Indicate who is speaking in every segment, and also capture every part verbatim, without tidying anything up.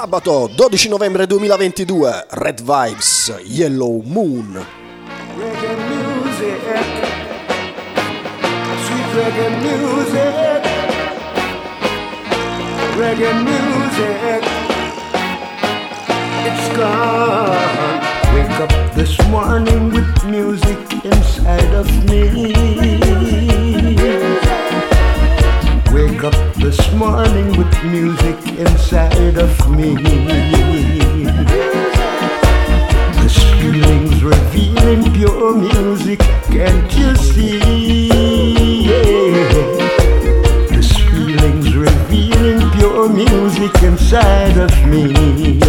Speaker 1: Sabato dodici novembre duemilaventidue, Red Vibes, Yellow Moon.
Speaker 2: Reggae music, sweet reggae music, reggae music, it's gone. Wake up this morning with music inside of me. Wake up this morning with music inside of me. This feeling's revealing pure music, can't you see? Yeah. This feeling's revealing pure music inside of me.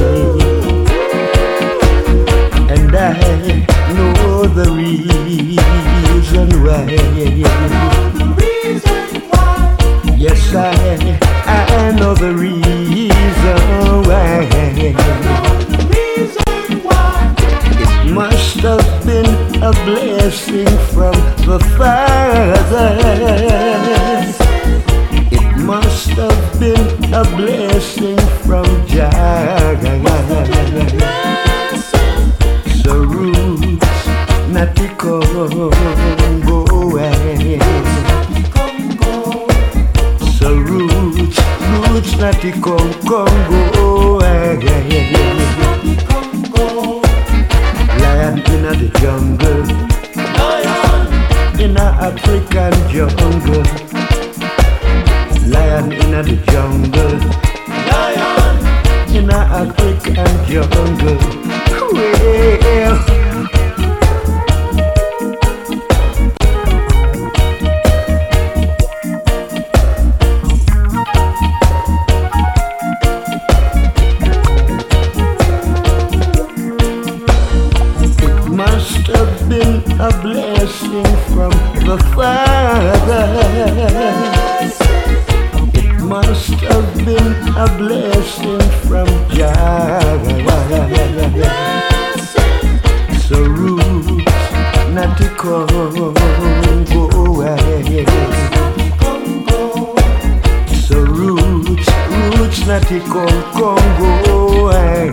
Speaker 2: And I know the reason why. Yes, I, I know the reason why. Reason why. It must have been a blessing from the Father. It must have been a blessing from Jah. So roots not to Congo away. So roots, roots not to Congo away. Lion in the jungle, lion in the African jungle. Lion in the jungle, lion in the African jungle. Well, must have been a blessing from the Father. It must have been a blessing from Jah. So roots not to Congo away. So roots, roots not to Congo away.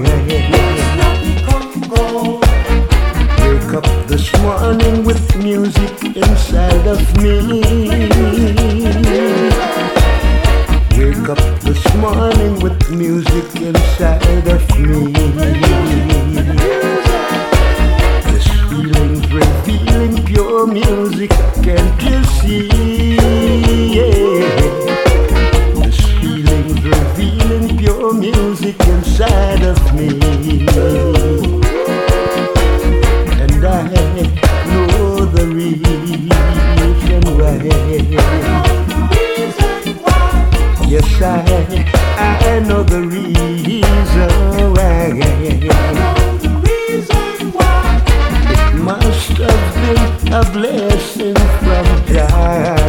Speaker 2: Wake up this morning with music inside of me. Wake up this morning with music inside of me. This feeling's revealing pure music, can't you see? Yeah. This feeling's revealing pure music inside of me. And I know the reason why. Yes, I, I know the reason why. It must have been a blessing from Jah.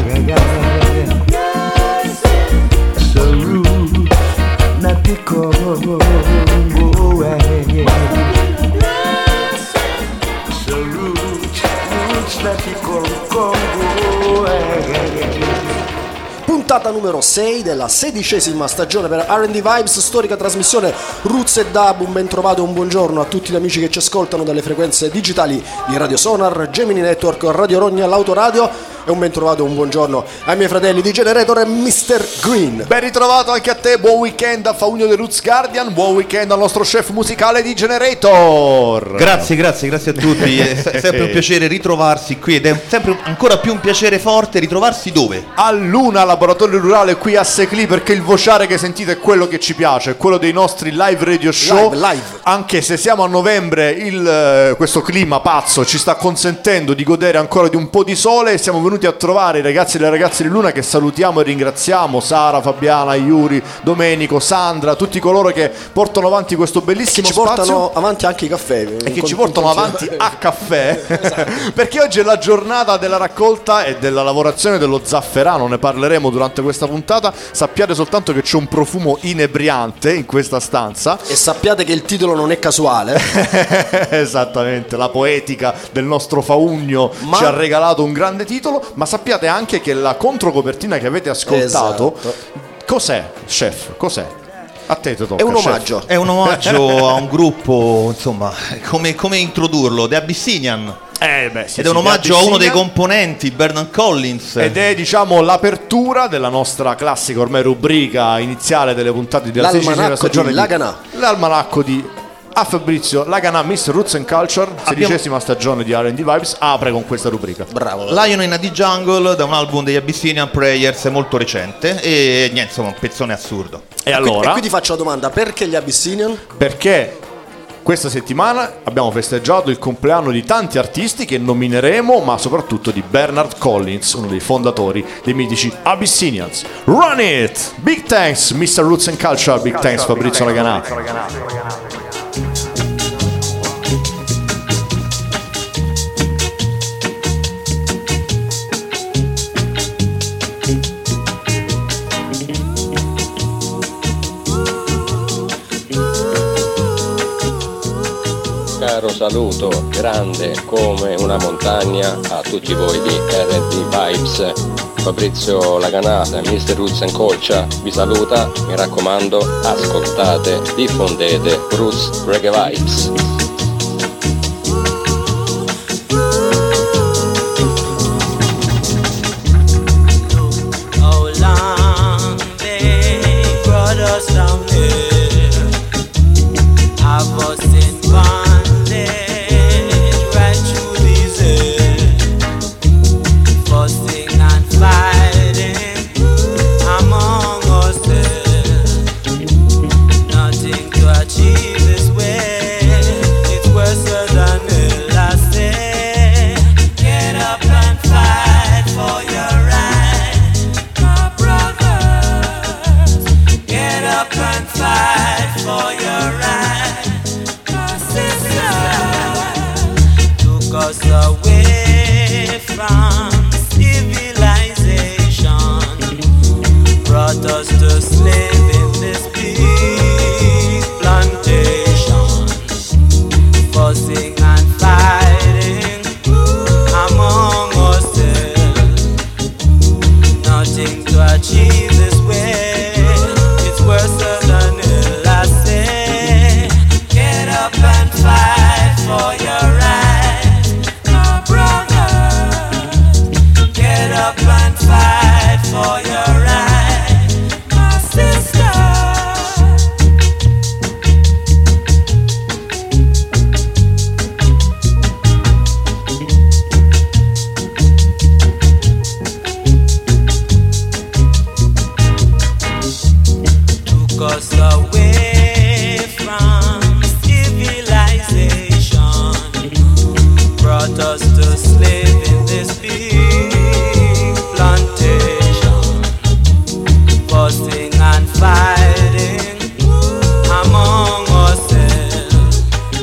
Speaker 2: So roots not to Congo away. So roots, roots not to Congo away.
Speaker 1: Puntata numero sei della sedicesima stagione per R and D Vibes, storica trasmissione Roots e Dub. Un ben trovato e un buongiorno a tutti gli amici che ci ascoltano dalle frequenze digitali di Radio Sonar, Gemini Network, Radio Rogna, l'Autoradio. E un ben trovato e un buongiorno ai miei fratelli di Generator e mister Green.
Speaker 3: Ben ritrovato anche a te, buon weekend a Faunio The Roots Guardian, buon weekend al nostro chef musicale di Generator.
Speaker 4: Grazie, grazie, grazie a tutti, è sempre un piacere ritrovarsi qui ed è sempre ancora più un piacere forte ritrovarsi dove?
Speaker 3: A Luna, laboratorio rurale qui a Secli, perché il vociare che sentite è quello che ci piace, è quello dei nostri live radio show.
Speaker 1: Live, live.
Speaker 3: Anche se siamo a novembre, il, questo clima pazzo ci sta consentendo di godere ancora di un po' di sole e siamo venuti a trovare i ragazzi e le ragazze di Luna, che salutiamo e ringraziamo, Sara, Fabiana, Iuri, Domenico, Sandra, tutti coloro che portano avanti questo bellissimo
Speaker 1: ci
Speaker 3: spazio.
Speaker 1: Portano avanti anche i caffè
Speaker 3: e che ci portano avanti a caffè. Esatto. Perché oggi è la giornata della raccolta e della lavorazione dello zafferano, ne parleremo durante questa puntata. Sappiate soltanto che c'è un profumo inebriante in questa stanza
Speaker 1: e sappiate che il titolo non è casuale.
Speaker 3: Esattamente, la poetica del nostro Faugno ma... ci ha regalato un grande titolo, ma sappiate anche che la controcopertina che avete ascoltato, esatto. Cos'è, chef? Cos'è? A te ti tocca,
Speaker 1: È un
Speaker 3: chef.
Speaker 1: omaggio.
Speaker 4: È un omaggio a un gruppo, insomma, come, come introdurlo? The Abyssinian.
Speaker 3: Eh, beh, sì,
Speaker 4: Ed è un
Speaker 3: sì,
Speaker 4: omaggio a uno dei
Speaker 3: Abyssinian.
Speaker 4: componenti, Bernard Collins.
Speaker 3: Ed è, diciamo, l'apertura della nostra classica ormai rubrica iniziale delle puntate della sedicesima
Speaker 1: L'almanacco
Speaker 3: stagione
Speaker 1: di Laganà.
Speaker 3: L'almanacco di a Fabrizio Laganà, mister Roots and Culture, sedicesima stagione di R and D Vibes, apre con questa rubrica.
Speaker 1: Bravo.
Speaker 4: Lion in the Jungle, da un album degli Abyssinian Prayers molto recente. E niente, insomma, un pezzone assurdo.
Speaker 3: E
Speaker 1: E qui,
Speaker 3: allora,
Speaker 1: e qui ti faccio la domanda, perché gli Abyssinian?
Speaker 3: perché questa settimana abbiamo festeggiato il compleanno di tanti artisti che nomineremo, ma soprattutto di Bernard Collins, uno dei fondatori dei mitici Abyssinians. Run it! Big thanks, mister Roots and Culture, big thanks Fabrizio Laganà.
Speaker 5: Caro saluto grande come una montagna a tutti voi di R and D Vibes. Fabrizio Laganà, mister Roots and Culture vi saluta, mi raccomando ascoltate, diffondete Roots Reggae Vibes.
Speaker 6: How long they brought us down here, have us in bondage right through these years, fussing and fighting among ourselves, nothing to achieve this way, it's worse than hell. I say, get up and fight for your right, my brothers, get up and fight for your right, my sisters, took us away from civilization, brought us to slave in this big plantation, fussing and fighting among ourselves, nothing to achieve this way, it's worse than hell. I say, get up and fight for your right, my brothers, get up and fight for your right, my sisters. Took us away from civilization, brought us to slave in this big plantation, fussing and fighting among ourselves,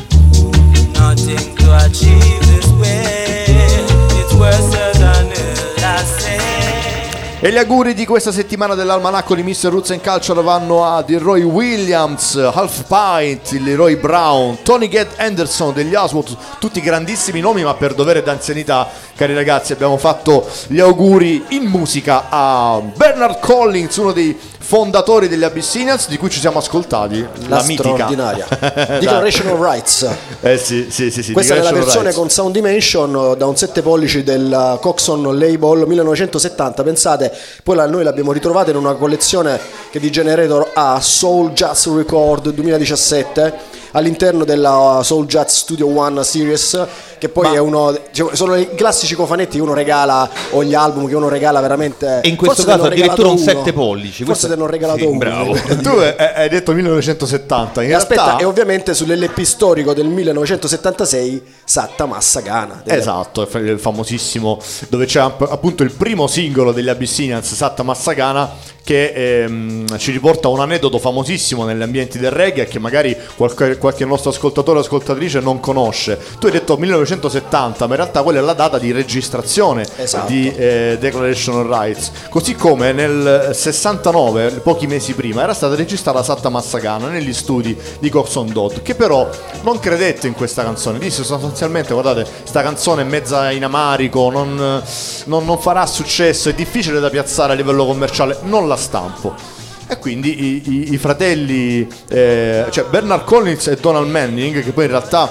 Speaker 6: nothing to achieve this way, it's worse than hell. I say.
Speaker 3: E gli auguri di questa settimana dell'almanacco di mister Roots and Culture vanno a Roy Williams, Half Pint, Leroy Brown, Tony Gett Anderson degli Oswald, tutti grandissimi nomi, ma per dovere d'anzianità, cari ragazzi, abbiamo fatto gli auguri in musica a Bernard Collins, uno dei fondatori degli Abyssinians, di cui ci siamo ascoltati la,
Speaker 1: La
Speaker 3: mitica
Speaker 1: straordinaria Declaration of Rights.
Speaker 3: Eh sì, sì, sì, sì,
Speaker 1: Questa è la
Speaker 3: Declaration of
Speaker 1: versione
Speaker 3: Rights.
Speaker 1: con Sound Dimension da un sette pollici del Coxon Label millenovecentosettanta. Pensate, poi la- noi l'abbiamo ritrovata in una collezione che di Generator ha, Soul Jazz Record duemiladiciassette, all'interno della Soul Jazz Studio One Series, che poi
Speaker 3: Ma-
Speaker 1: è uno, diciamo, sono i classici cofanetti che uno regala, o gli album che uno regala veramente.
Speaker 4: E in questo
Speaker 1: Forse te ne
Speaker 4: caso
Speaker 1: ho regalato
Speaker 4: addirittura un
Speaker 1: uno.
Speaker 4: sette pollici.
Speaker 1: Forse
Speaker 4: Questo-
Speaker 1: te ne ho regalato
Speaker 4: Sì,
Speaker 1: uno.
Speaker 4: bravo.
Speaker 3: Tu hai hai detto millenovecentosettanta, in
Speaker 1: E aspetta,
Speaker 3: realtà
Speaker 1: e ovviamente sull'L P storico del millenovecentosettantasei Satta Massa Gana.
Speaker 3: esatto, è il famosissimo, dove c'è app- appunto il primo singolo degli Abyssinians, Satta Massagana, che ehm, ci riporta un aneddoto famosissimo negli ambienti del reggae e che magari qualche, qualche nostro ascoltatore o ascoltatrice non conosce. Tu hai detto millenovecentosettanta, ma in realtà quella è la data di registrazione
Speaker 1: Esatto.
Speaker 3: di eh, Declaration of Rights, così come nel sessantanove, pochi mesi prima, era stata registrata Satta Massagana negli studi di Coxon Dodd, che però non credette in questa canzone, disse sostanzialmente: guardate, sta canzone è mezza in amarico, non, non, non farà successo, è difficile da piazzare a livello commerciale, non la stampo. e quindi i, i, i fratelli, eh, cioè Bernard Collins e Donald Manning, che poi in realtà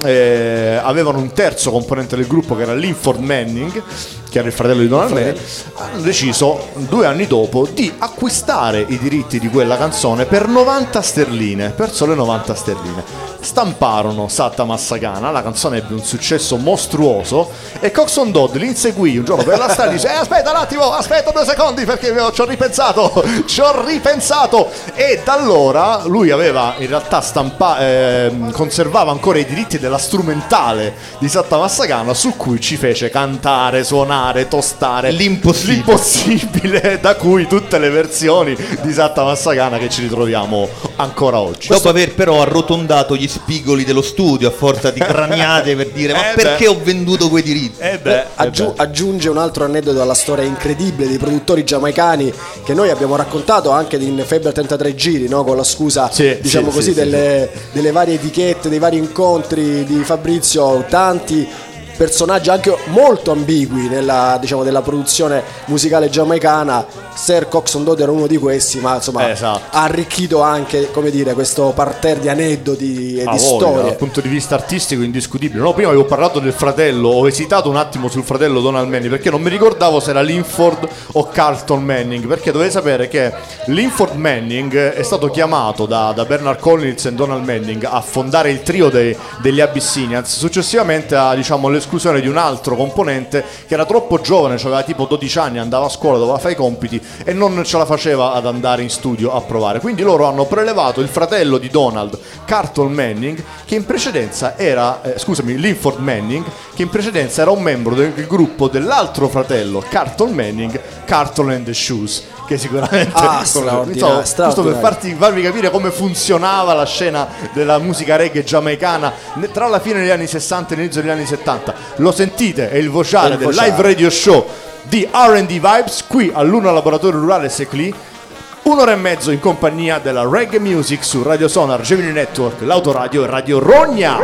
Speaker 3: eh, avevano un terzo componente del gruppo che era Linford Manning, che era il fratello di Donald Manning, hanno deciso due anni dopo di acquistare i diritti di quella canzone per novanta sterline, per sole novanta sterline. Stamparono Satta Massacana, la canzone ebbe un successo mostruoso e Coxsone Dodd li inseguì un giorno per la strada e dice eh, aspetta un attimo, aspetta due secondi perché ci ho ripensato, ci ho ripensato e da allora lui aveva in realtà stampa- eh, conservava ancora i diritti della strumentale di Satta Massacana, su cui ci fece cantare, suonare, tostare
Speaker 4: l'impossibile.
Speaker 3: l'impossibile, da cui tutte le versioni di Satta Massacana che ci ritroviamo ancora oggi.
Speaker 4: Dopo aver però arrotondato gli spigoli dello studio a forza di craniate per dire ma
Speaker 3: Eh
Speaker 4: perché
Speaker 3: beh.
Speaker 4: ho venduto quei diritti?
Speaker 3: Eh beh,
Speaker 1: Aggiu-
Speaker 3: eh beh.
Speaker 1: aggiunge un altro aneddoto alla storia incredibile dei produttori giamaicani che noi abbiamo raccontato anche in Febbre a trentatré giri, no? Con la scusa
Speaker 3: Sì,
Speaker 1: diciamo
Speaker 3: sì,
Speaker 1: così
Speaker 3: sì,
Speaker 1: delle, delle varie etichette, dei vari incontri di Fabrizio, tanti personaggi anche molto ambigui nella, diciamo, della produzione musicale giamaicana. Sir Coxsone Dodd era uno di questi, ma insomma
Speaker 3: Esatto.
Speaker 1: ha arricchito anche, come dire, questo parterre di aneddoti e
Speaker 3: Ah,
Speaker 1: di
Speaker 3: voglia,
Speaker 1: storie.
Speaker 3: dal punto di vista artistico indiscutibile. No, prima avevo parlato del fratello, ho esitato un attimo sul fratello Donald Manning perché non mi ricordavo se era Linford o Carlton Manning, perché dovete sapere che Linford Manning è stato chiamato da, da Bernard Collins e Donald Manning a fondare il trio dei, degli Abyssinians, successivamente a, diciamo, l'esclusione di un altro componente che era troppo giovane, cioè aveva tipo dodici anni, andava a scuola, doveva fare i compiti e non ce la faceva ad andare in studio a provare, quindi loro hanno prelevato il fratello di Donald, Carlton Manning, che in precedenza era eh, scusami, Linford Manning, che in precedenza era un membro del gruppo dell'altro fratello, Carlton Manning, Carlton and the Shoes, che sicuramente
Speaker 1: Ah, straordinario,
Speaker 3: Insomma, giusto per
Speaker 1: straordinario.
Speaker 3: farti, farvi capire come funzionava la scena della musica reggae giamaicana ne- tra la fine degli anni sessanta e l'inizio degli anni settanta. Lo sentite, è il vociare
Speaker 1: È il
Speaker 3: del
Speaker 1: vociare.
Speaker 3: live radio show di R and D Vibes qui a Luna Laboratorio Rurale Secli. Un'ora e mezzo in compagnia della reggae music su Radio Sonar, Gemini Network, l'autoradio e Radio Rogna.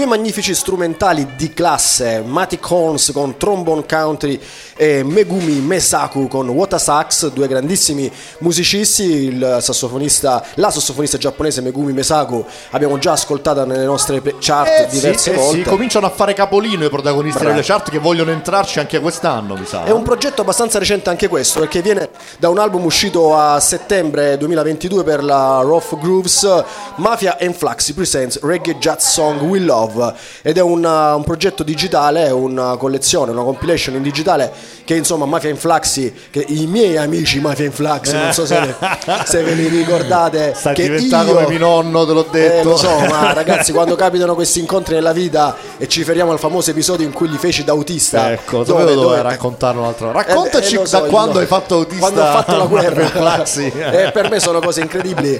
Speaker 1: due magnifici strumentali di classe, Matic Horns con Trombone Country e Megumi Mesaku con Wata Sax, due grandissimi musicisti. Il sassofonista, la sassofonista giapponese Megumi Mesaku abbiamo già ascoltata nelle nostre chart
Speaker 3: eh,
Speaker 1: diverse
Speaker 3: sì,
Speaker 1: volte.
Speaker 3: Eh sì, cominciano a fare capolino i protagonisti
Speaker 1: Bravo.
Speaker 3: delle chart che vogliono entrarci anche quest'anno, mi sa.
Speaker 1: È un progetto abbastanza recente anche questo, perché viene da un album uscito a settembre duemilaventidue per la Rough Grooves, Mafia and Flaxi Presents Reggae Jazz Song We Love, ed è un, un progetto digitale, una collezione, una compilation in digitale che insomma Mafia and Flaxi, che i miei amici Mafia and Flaxi, non so se, se ve li ricordate,
Speaker 3: sta
Speaker 1: che
Speaker 3: diventando
Speaker 1: io,
Speaker 3: come mio nonno, te l'ho detto.
Speaker 1: Eh, lo so, ma ragazzi, quando capitano questi incontri nella vita e ci riferiamo al famoso episodio in cui li feci da autista,
Speaker 3: Ecco,
Speaker 1: dove,
Speaker 3: dove
Speaker 1: dove
Speaker 3: raccontare un'altra. Raccontaci
Speaker 1: eh, eh, lo so,
Speaker 3: da quando
Speaker 1: no.
Speaker 3: hai fatto autista.
Speaker 1: Quando ho fatto la guerra.
Speaker 3: Flaxi.
Speaker 1: Eh, per me sono cose incredibili.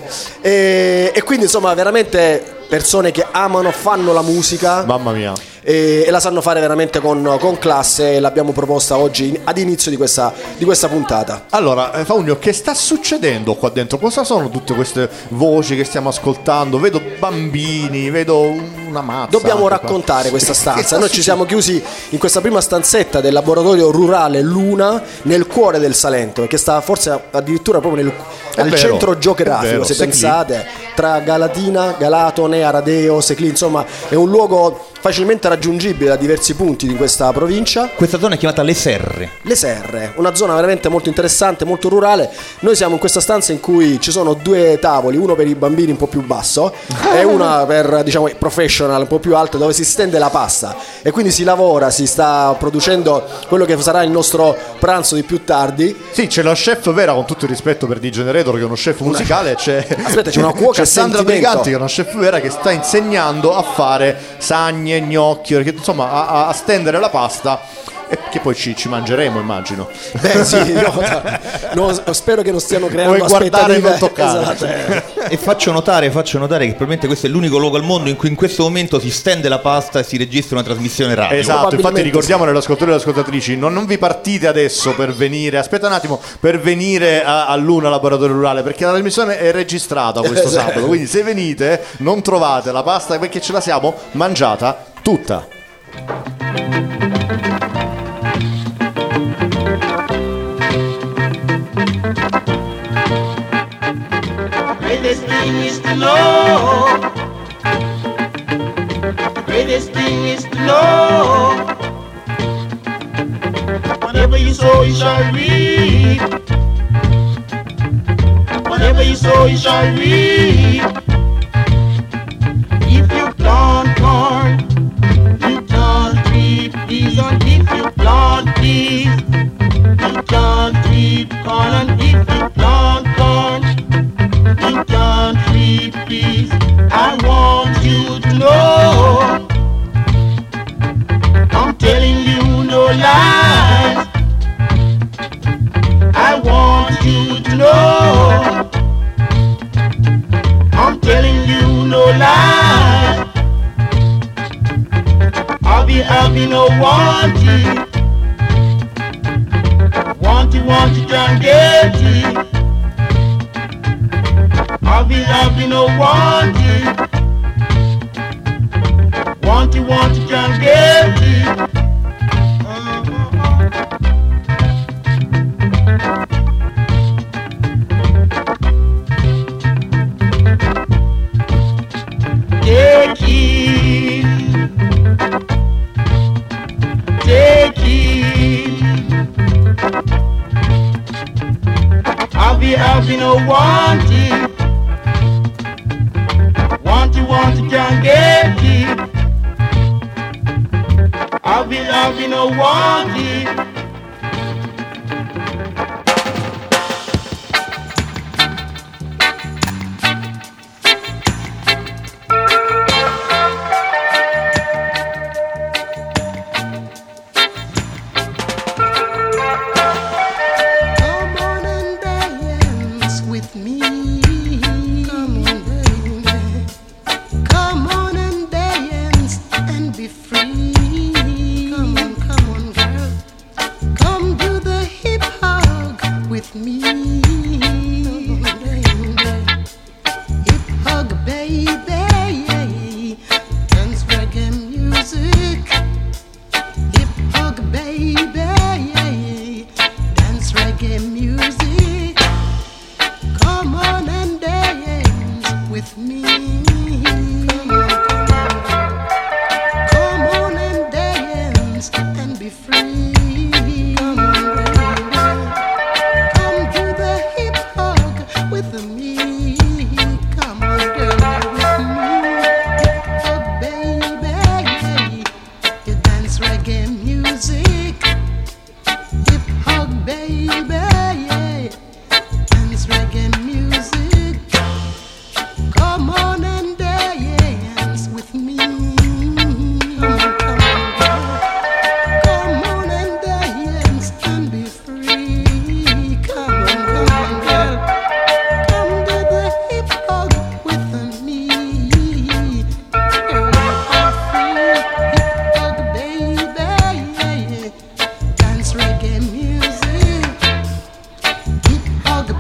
Speaker 1: E, e quindi insomma veramente persone che amano, fanno la musica.
Speaker 3: Mamma mia.
Speaker 1: E, e la sanno fare veramente con, con classe, e l'abbiamo proposta oggi in, ad inizio di questa, di questa puntata.
Speaker 3: Allora, eh, Faunio, che sta succedendo qua dentro? Cosa sono tutte queste voci che stiamo ascoltando? Vedo bambini, vedo una mazza.
Speaker 1: Dobbiamo
Speaker 3: anche qua.
Speaker 1: raccontare questa
Speaker 3: Che
Speaker 1: stanza.
Speaker 3: sta
Speaker 1: Noi ci siamo chiusi in questa prima stanzetta del laboratorio rurale Luna, nel cuore del Salento, che sta forse addirittura proprio nel, al
Speaker 3: vero,
Speaker 1: centro
Speaker 3: è
Speaker 1: geografico,
Speaker 3: vero,
Speaker 1: se
Speaker 3: Seclì.
Speaker 1: pensate, tra Galatina, Galatone, Aradeo, Seclì, insomma è un luogo facilmente raggiungibile da diversi punti di questa provincia.
Speaker 4: Questa zona è chiamata Le Serre.
Speaker 1: Le Serre, una zona veramente molto interessante, molto rurale. Noi siamo in questa stanza in cui ci sono due tavoli, uno per i bambini un po' più basso e una per, diciamo, i professional un po' più alto, dove si stende la pasta e quindi si lavora, si sta producendo quello che sarà il nostro pranzo di più tardi.
Speaker 3: Sì, c'è la chef vera, con tutto il rispetto per D Generator, che è uno chef musicale. C'è,
Speaker 1: Aspetta, c'è una cuoca
Speaker 3: c'è Sandra
Speaker 1: sentimento.
Speaker 3: Briganti, che è una chef vera, che sta insegnando a fare sagne, gnocchi, perché insomma a, a stendere la pasta, e che poi ci, ci mangeremo, immagino.
Speaker 1: Beh sì, no, no, spero che non stiano creando
Speaker 3: Vuoi guardare e
Speaker 1: aspettative.
Speaker 3: non toccare.
Speaker 1: Esatto.
Speaker 4: E faccio notare, faccio notare che probabilmente questo è l'unico luogo al mondo in cui in questo momento si stende la pasta e si registra una trasmissione radio.
Speaker 3: Esatto, infatti
Speaker 1: Probabilmente
Speaker 3: ricordiamo agli ascoltatori e alle ascoltatrici, non, non vi partite adesso per venire, aspetta un attimo, per venire a, a Luna Laboratorio Rurale, perché la trasmissione è registrata questo
Speaker 1: Esatto.
Speaker 3: sabato, quindi se venite non trovate la pasta perché ce la siamo mangiata tutta.
Speaker 7: Greatest thing is to know. Greatest thing is to know. Whatever you sow, you shall reap. Whatever you sow, you shall reap. If you plant corn, you can't reap peas. And if you plant peas, you can't reap corn. And if you plant corn, you can't reap peace. I want you to know, I'm telling you no lies. I want you to know, I'm telling you no lies. I'll be happy, no want it. Want it, want it, can't get it. I'll be happy, no want it. Want it, want it, can't get it. Take it, take it. I'll be happy, no want it. Want it, want it, can't get it. I'll be happy, no want it.
Speaker 8: Come on and dance with me. Come on, baby. Come on and dance and be free. Come on, come on, girl. Come do the hip hug with me. Come on, baby. Hip hug, baby. Dance reggae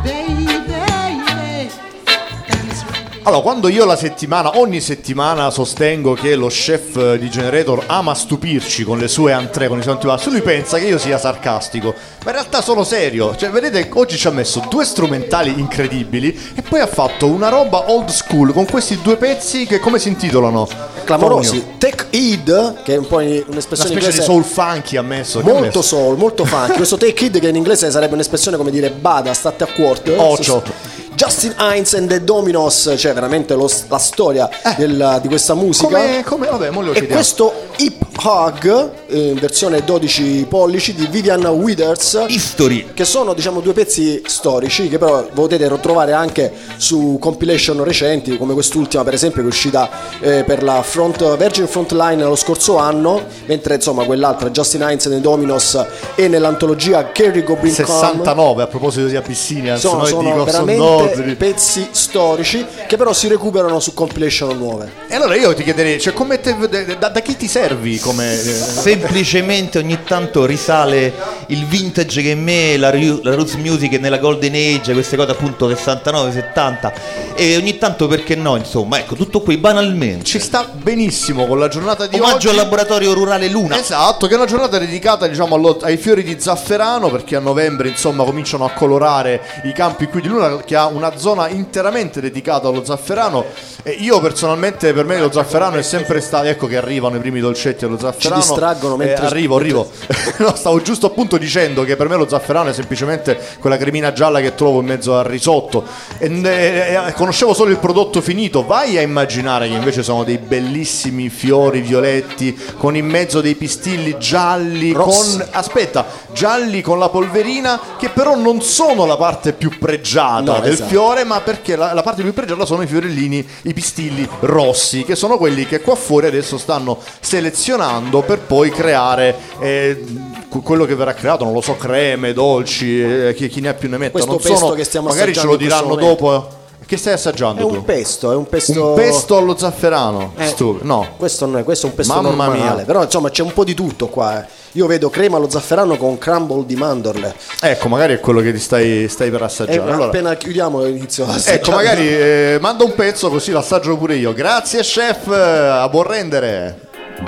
Speaker 3: Allora, quando io la settimana, ogni settimana sostengo che lo chef di Generator ama stupirci con le sue entrée, con i suoi antipasti, lui pensa che io sia sarcastico, ma in realtà sono serio. Cioè, vedete, oggi ci ha messo due strumentali incredibili e poi ha fatto una roba old school con questi due pezzi che come si intitolano?
Speaker 1: Clamorosi. Take Heed, che è un po' un'espressione
Speaker 3: Una specie
Speaker 1: inglese
Speaker 3: di soul funky ha messo. Che ha
Speaker 1: molto
Speaker 3: messo?
Speaker 1: soul, molto funky. Questo Take Heed, che in inglese sarebbe un'espressione come dire bada, state a quarto.
Speaker 3: Ocio.
Speaker 1: Justin Hines and the Dominos, cioè veramente lo, la storia del, di questa musica.
Speaker 3: Come, come vabbè, mo lo
Speaker 1: e
Speaker 3: chiediamo.
Speaker 1: questo Hip Hug, eh, in versione dodici pollici di Vivian Withers,
Speaker 4: History,
Speaker 1: che sono diciamo due pezzi storici che però potete ritrovare anche su compilation recenti, come quest'ultima per esempio, che è uscita eh, per la front, Virgin Frontline lo scorso anno, mentre insomma quell'altra Justin Hines and the Dominos è nell'antologia Kerry Goblin
Speaker 3: sessantanove, a proposito di Abyssinian,
Speaker 1: sono,
Speaker 3: no,
Speaker 1: sono
Speaker 3: dico,
Speaker 1: veramente
Speaker 3: sono nozzi.
Speaker 1: pezzi storici che però si recuperano su compilation nuove.
Speaker 3: E allora io ti chiederei, cioè, come te, da, da chi ti servi? Come...
Speaker 4: semplicemente ogni tanto risale il vintage che in me, la, la roots music nella golden age, queste cose appunto sessantanove settanta, e ogni tanto perché no, insomma, ecco, tutto qui banalmente
Speaker 3: ci sta benissimo con la giornata di
Speaker 4: omaggio
Speaker 3: oggi.
Speaker 4: al laboratorio rurale Luna.
Speaker 3: Esatto, che è una giornata dedicata diciamo allo, ai fiori di zafferano, perché a novembre insomma cominciano a colorare i campi qui di Luna, che ha una zona interamente dedicata allo zafferano. E io personalmente, per me lo zafferano è sempre stato, ecco che arrivano i primi dolcetti allo zafferano.
Speaker 1: Ci distraggono mentre
Speaker 3: eh, arrivo, arrivo. No, stavo giusto appunto dicendo che per me lo zafferano è semplicemente quella cremina gialla che trovo in mezzo al risotto. E, e, e conoscevo solo il prodotto finito. Vai a immaginare che invece sono dei bellissimi fiori violetti con in mezzo dei pistilli gialli,
Speaker 1: Rossi.
Speaker 3: con aspetta, gialli con la polverina, che però non sono la parte più pregiata
Speaker 1: No,
Speaker 3: del
Speaker 1: esatto.
Speaker 3: fiore, ma perché la, la parte più pregiata sono i fiorellini, i pistilli rossi, che sono quelli che qua fuori adesso stanno selezionando per poi creare eh, quello che verrà creato, non lo so, creme, dolci, eh, chi, chi ne ha più ne metta.
Speaker 1: Questo
Speaker 3: non
Speaker 1: pesto
Speaker 3: sono,
Speaker 1: che stiamo
Speaker 3: magari ce
Speaker 1: assaggiando
Speaker 3: lo
Speaker 1: in questo
Speaker 3: diranno
Speaker 1: momento.
Speaker 3: dopo. Che stai assaggiando
Speaker 1: È
Speaker 3: tu?
Speaker 1: un pesto, è un pesto.
Speaker 3: Un pesto allo zafferano?
Speaker 1: Eh,
Speaker 3: Stupido. No.
Speaker 1: Questo non è, questo è un pesto
Speaker 3: Mamma
Speaker 1: normale.
Speaker 3: mia.
Speaker 1: Però insomma c'è un po' di tutto qua. eh. Io vedo crema allo zafferano con crumble di mandorle.
Speaker 3: Ecco, magari è quello che ti stai, stai per
Speaker 1: E
Speaker 3: assaggiare. Allora,
Speaker 1: appena chiudiamo inizio a assaggiare.
Speaker 3: ecco, magari eh, manda un pezzo così l'assaggio pure io. Grazie chef, a buon rendere.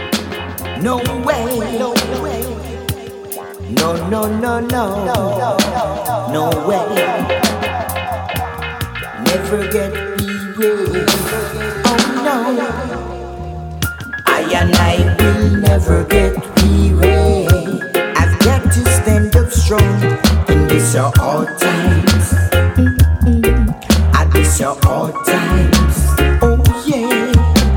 Speaker 9: No way, no way. No, no, no, no. No way. Never get weary. Oh no. I and I will never get weary. I've got to stand up strong in these are hard times. At these are hard times. Oh yeah.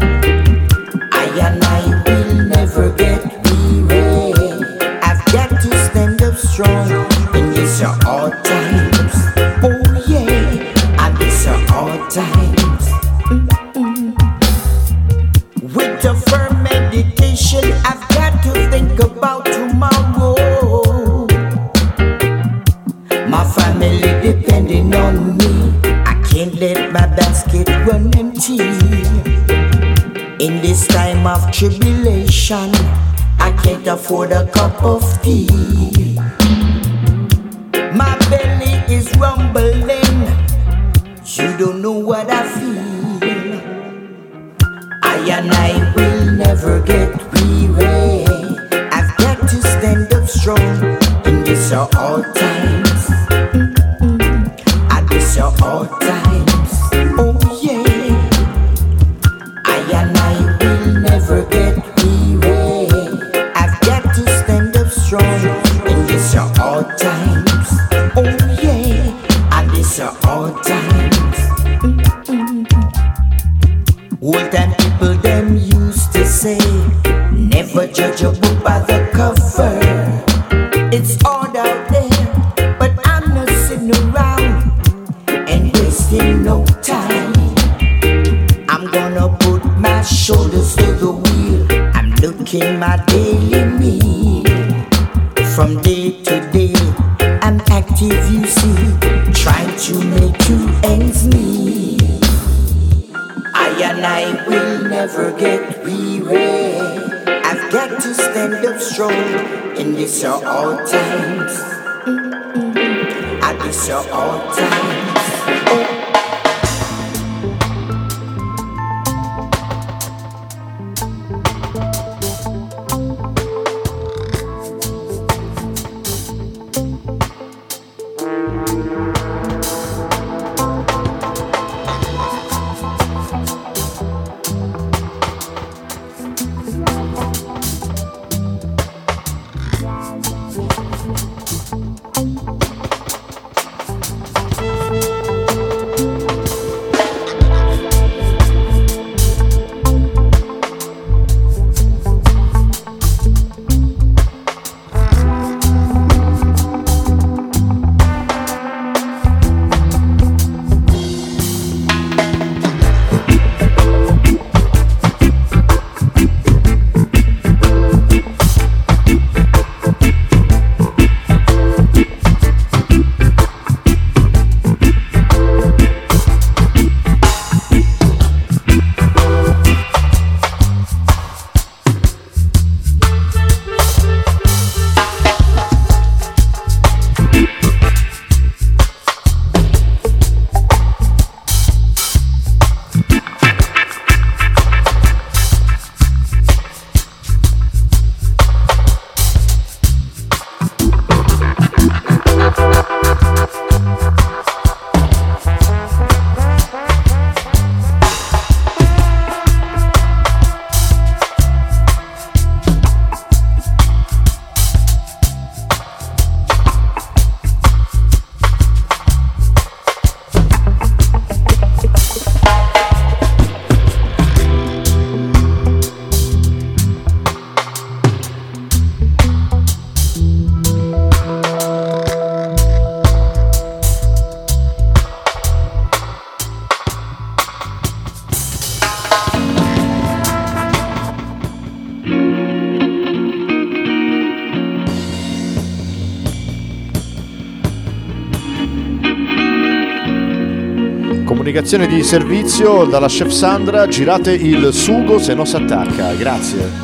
Speaker 9: I and I will never get weary. I've got to stand up strong in these are hard times. Oh yeah. At these are hard times. Mm-mm. With a firm meditation, I've got to think about tomorrow. My family depending on me. I can't let my basket run empty. In this time of tribulation, I can't afford a cup of tea. My belly is rumbling. You don't know what I feel. I and I will never get weary. I've got to stand up strong in these are hard times. Mm-mm. At these are hard times. Oh yeah. I and I will never get weary. I've got to stand up strong in these are hard times. Oh yeah. At these are hard times. Mm-mm. Old time people them used to say, never judge a book by the cover. It's hard out there, but I'm not sitting around and wasting no time. I'm gonna put my shoulders to the wheel. I'm looking my daily meal. From day to day, I'm active, you see, trying to make two ends meet. I and I will never get weary. I've got to stand up strong in these are hard times. Mm-mm. At waste your own time.
Speaker 3: Comunicazione di servizio dalla chef Sandra: girate il sugo se no si attacca. Grazie.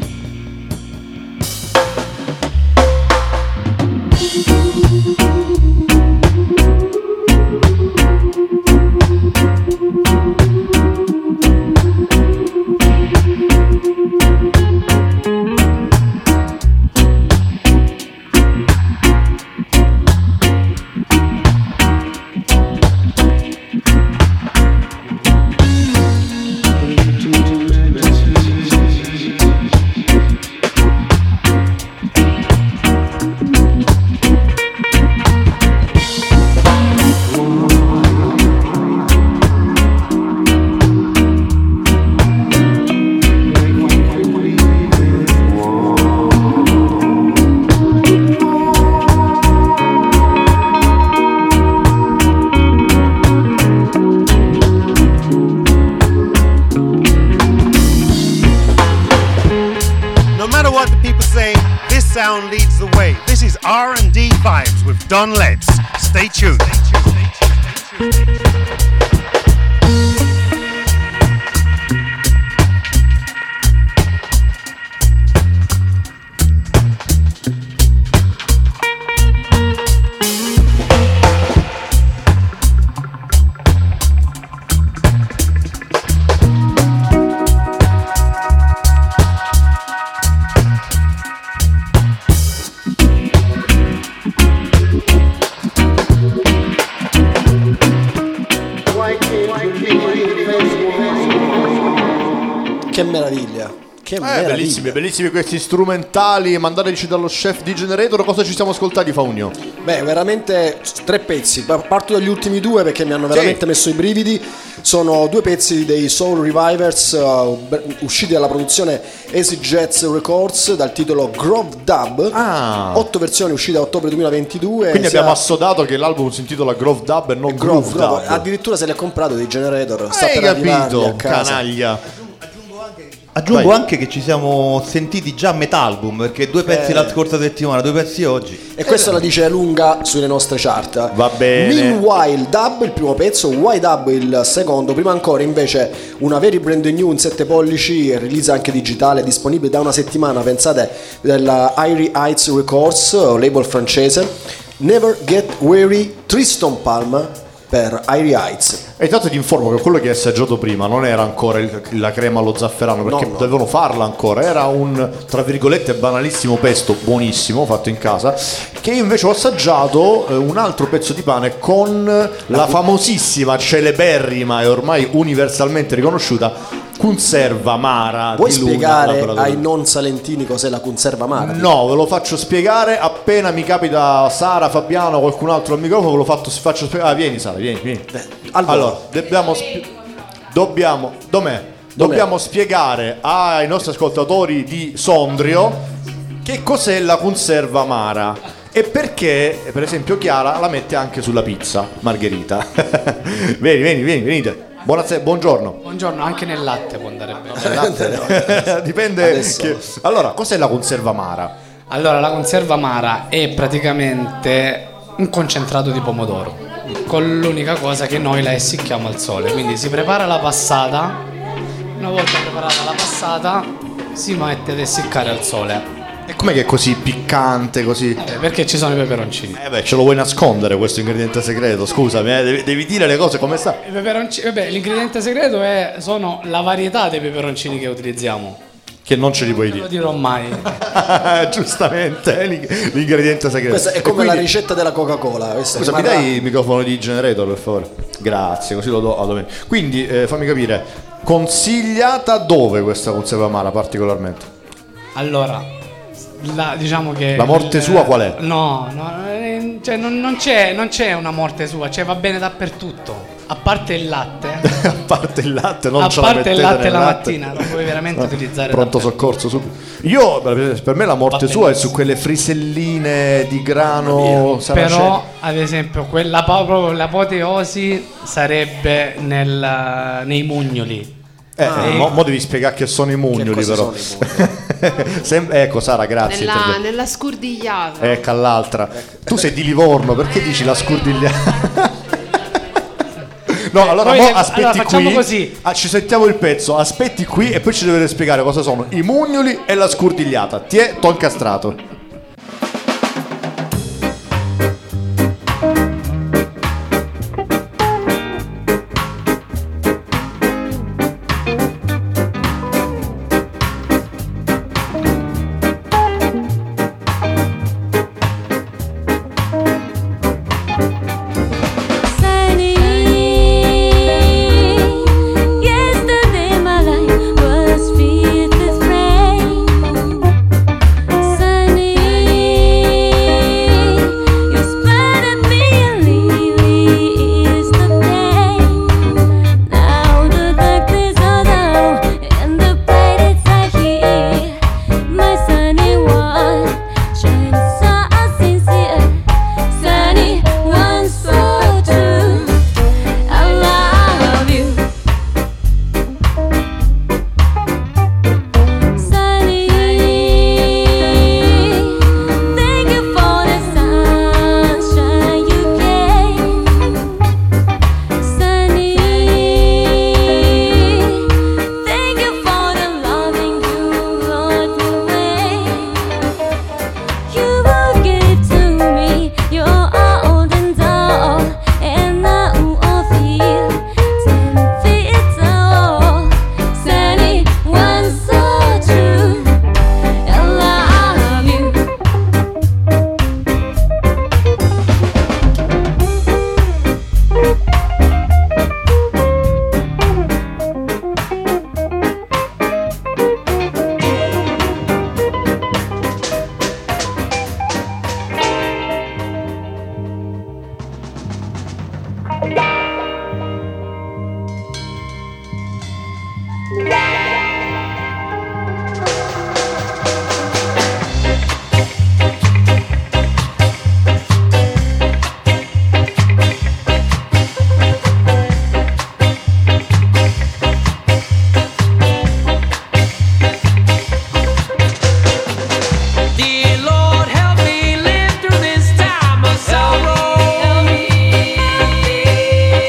Speaker 10: Leads the way. This is R and D Vibes with Don Lebs. Stay tuned.
Speaker 1: Che meraviglia, che
Speaker 3: eh,
Speaker 1: meraviglia.
Speaker 3: Bellissimi, bellissimi questi strumentali mandatici dallo chef di Generator. Cosa ci siamo ascoltati, Faunio?
Speaker 1: Beh, veramente tre pezzi. Parto dagli ultimi due perché mi hanno veramente sì. messo i brividi. Sono due pezzi dei Soul Revivers uh, usciti dalla produzione Easy Jets Records dal titolo Grove Dub.
Speaker 3: Ah.
Speaker 1: Otto versioni uscite a ottobre duemilaventidue.
Speaker 3: Quindi
Speaker 1: sia...
Speaker 3: abbiamo assodato che l'album si intitola Grove Dub e non Groove, Groove Dub.
Speaker 1: Addirittura se l'è comprato dei Generator.
Speaker 3: Hai
Speaker 1: sta per
Speaker 3: capito,
Speaker 1: a casa.
Speaker 3: canaglia.
Speaker 4: Aggiungo
Speaker 3: Vai.
Speaker 4: anche che ci siamo sentiti già a metà album, perché due pezzi eh. la scorsa settimana, due pezzi oggi.
Speaker 1: E questo eh. la dice lunga sulle nostre chart.
Speaker 3: Va bene.
Speaker 1: Meanwhile Dub il primo pezzo, Why Dub il secondo. Prima ancora invece una very brand new in sette pollici, release anche digitale, disponibile da una settimana, pensate, della Airy Heights Records, label francese. Never Get Weary, Tristan Palmer per Airy Heights.
Speaker 3: E intanto ti informo che quello che hai assaggiato prima non era ancora il- la crema allo zafferano, perché
Speaker 1: No, no.
Speaker 3: dovevano farla ancora, era un tra virgolette banalissimo pesto buonissimo fatto in casa, che io invece ho assaggiato eh, un altro pezzo di pane con la famosissima, celeberrima e ormai universalmente riconosciuta conserva amara.
Speaker 1: Puoi
Speaker 3: di Luna,
Speaker 1: spiegare
Speaker 3: lavoratore.
Speaker 1: ai non salentini cos'è la conserva amara?
Speaker 3: No, ve lo faccio spiegare appena mi capita Sara, Fabiano, qualcun altro al microfono, ve lo fatto- faccio spiegare. Ah, vieni Sara, vieni, vieni.
Speaker 1: al volo.
Speaker 3: Allora, dobbiamo spie- dobbiamo dov'è? Dobbiamo spiegare ai nostri ascoltatori di Sondrio che cos'è la conserva amara e perché, per esempio, Chiara la mette anche sulla pizza margherita. Vieni, vieni, vieni, venite. Buonasera, buongiorno.
Speaker 11: Buongiorno, anche nel latte può andare bene.
Speaker 3: Dipende.
Speaker 1: Adesso.
Speaker 3: che- Allora, cos'è la conserva amara?
Speaker 11: Allora, la conserva amara è praticamente un concentrato di pomodoro, con l'unica cosa che noi la essicchiamo al sole. Quindi si prepara la passata, una volta preparata la passata si mette ad essiccare al sole.
Speaker 3: E com'è che è così piccante, così?
Speaker 11: Eh, perché ci sono i peperoncini.
Speaker 3: Eh beh, ce lo vuoi nascondere questo ingrediente segreto? Scusami, eh, devi, devi dire le cose come sta.
Speaker 11: I peperoncini, vabbè, l'ingrediente segreto è, sono la varietà dei peperoncini che utilizziamo.
Speaker 3: Che non ce li puoi
Speaker 11: Non lo
Speaker 3: dire.
Speaker 11: dirò mai.
Speaker 3: Giustamente, è l'ing- l'ingrediente segreto.
Speaker 1: Questa è
Speaker 3: E
Speaker 1: come
Speaker 3: quindi-
Speaker 1: la ricetta della Coca-Cola. Questa
Speaker 3: Scusa, mi
Speaker 1: rimarrà-
Speaker 3: dai il microfono di generator per favore? Grazie, così lo do a domenica. Quindi eh, fammi capire, consigliata dove questa conserva amara particolarmente?
Speaker 11: Allora, la, diciamo che
Speaker 3: La morte
Speaker 11: il-
Speaker 3: sua qual è?
Speaker 11: No, no, eh, cioè non, non c'è, non c'è una morte sua, cioè va bene dappertutto. A parte il latte,
Speaker 3: A parte il latte, non
Speaker 11: a
Speaker 3: ce la
Speaker 11: parte il
Speaker 3: mettete
Speaker 11: latte
Speaker 3: nel
Speaker 11: la
Speaker 3: latte.
Speaker 11: mattina, lo puoi veramente
Speaker 3: Ah,
Speaker 11: utilizzare.
Speaker 3: Pronto
Speaker 11: dappertutto.
Speaker 3: soccorso subito. Io per per me la morte
Speaker 11: Va
Speaker 3: sua è
Speaker 11: benissimo.
Speaker 3: su quelle friselline di grano saraceno.
Speaker 11: Però, ad esempio, quella proprio l'apoteosi sarebbe nel, nei mugnoli.
Speaker 3: Eh,
Speaker 11: Ah.
Speaker 3: eh, mo, mo devi spiegare che sono i mugnoli,
Speaker 1: cosa
Speaker 3: però.
Speaker 1: sono
Speaker 3: Sem- ecco Sara, grazie.
Speaker 12: Nella,
Speaker 3: intervieni.
Speaker 12: nella scordigliata.
Speaker 3: Ecco all'altra. Tu sei di Livorno, perché dici la scordigliata? No, allora
Speaker 11: Poi
Speaker 3: mo
Speaker 11: le-
Speaker 3: aspetti
Speaker 11: allora, facciamo
Speaker 3: qui.
Speaker 11: così.
Speaker 3: Ah, ci sentiamo il pezzo, aspetti qui e poi ci dovete spiegare cosa sono i mugnoli e la scordigliata. Ti è ton castrato.
Speaker 13: Sunny, yesterday my life was filled with rain. Sunny, you spotted me and really is the pain. Now the darkness are down and the bright are here. My sunny one shines so sincere. Sunny one so true. I love you. Sunny, thank you for the sunshine you gave. Sunny, thank you for the loving you brought away. You will give to me your all and all, and now I feel ten feet tall. Sunny, one so true. I love you.
Speaker 6: Dear Lord, help me live through this time of sorrow.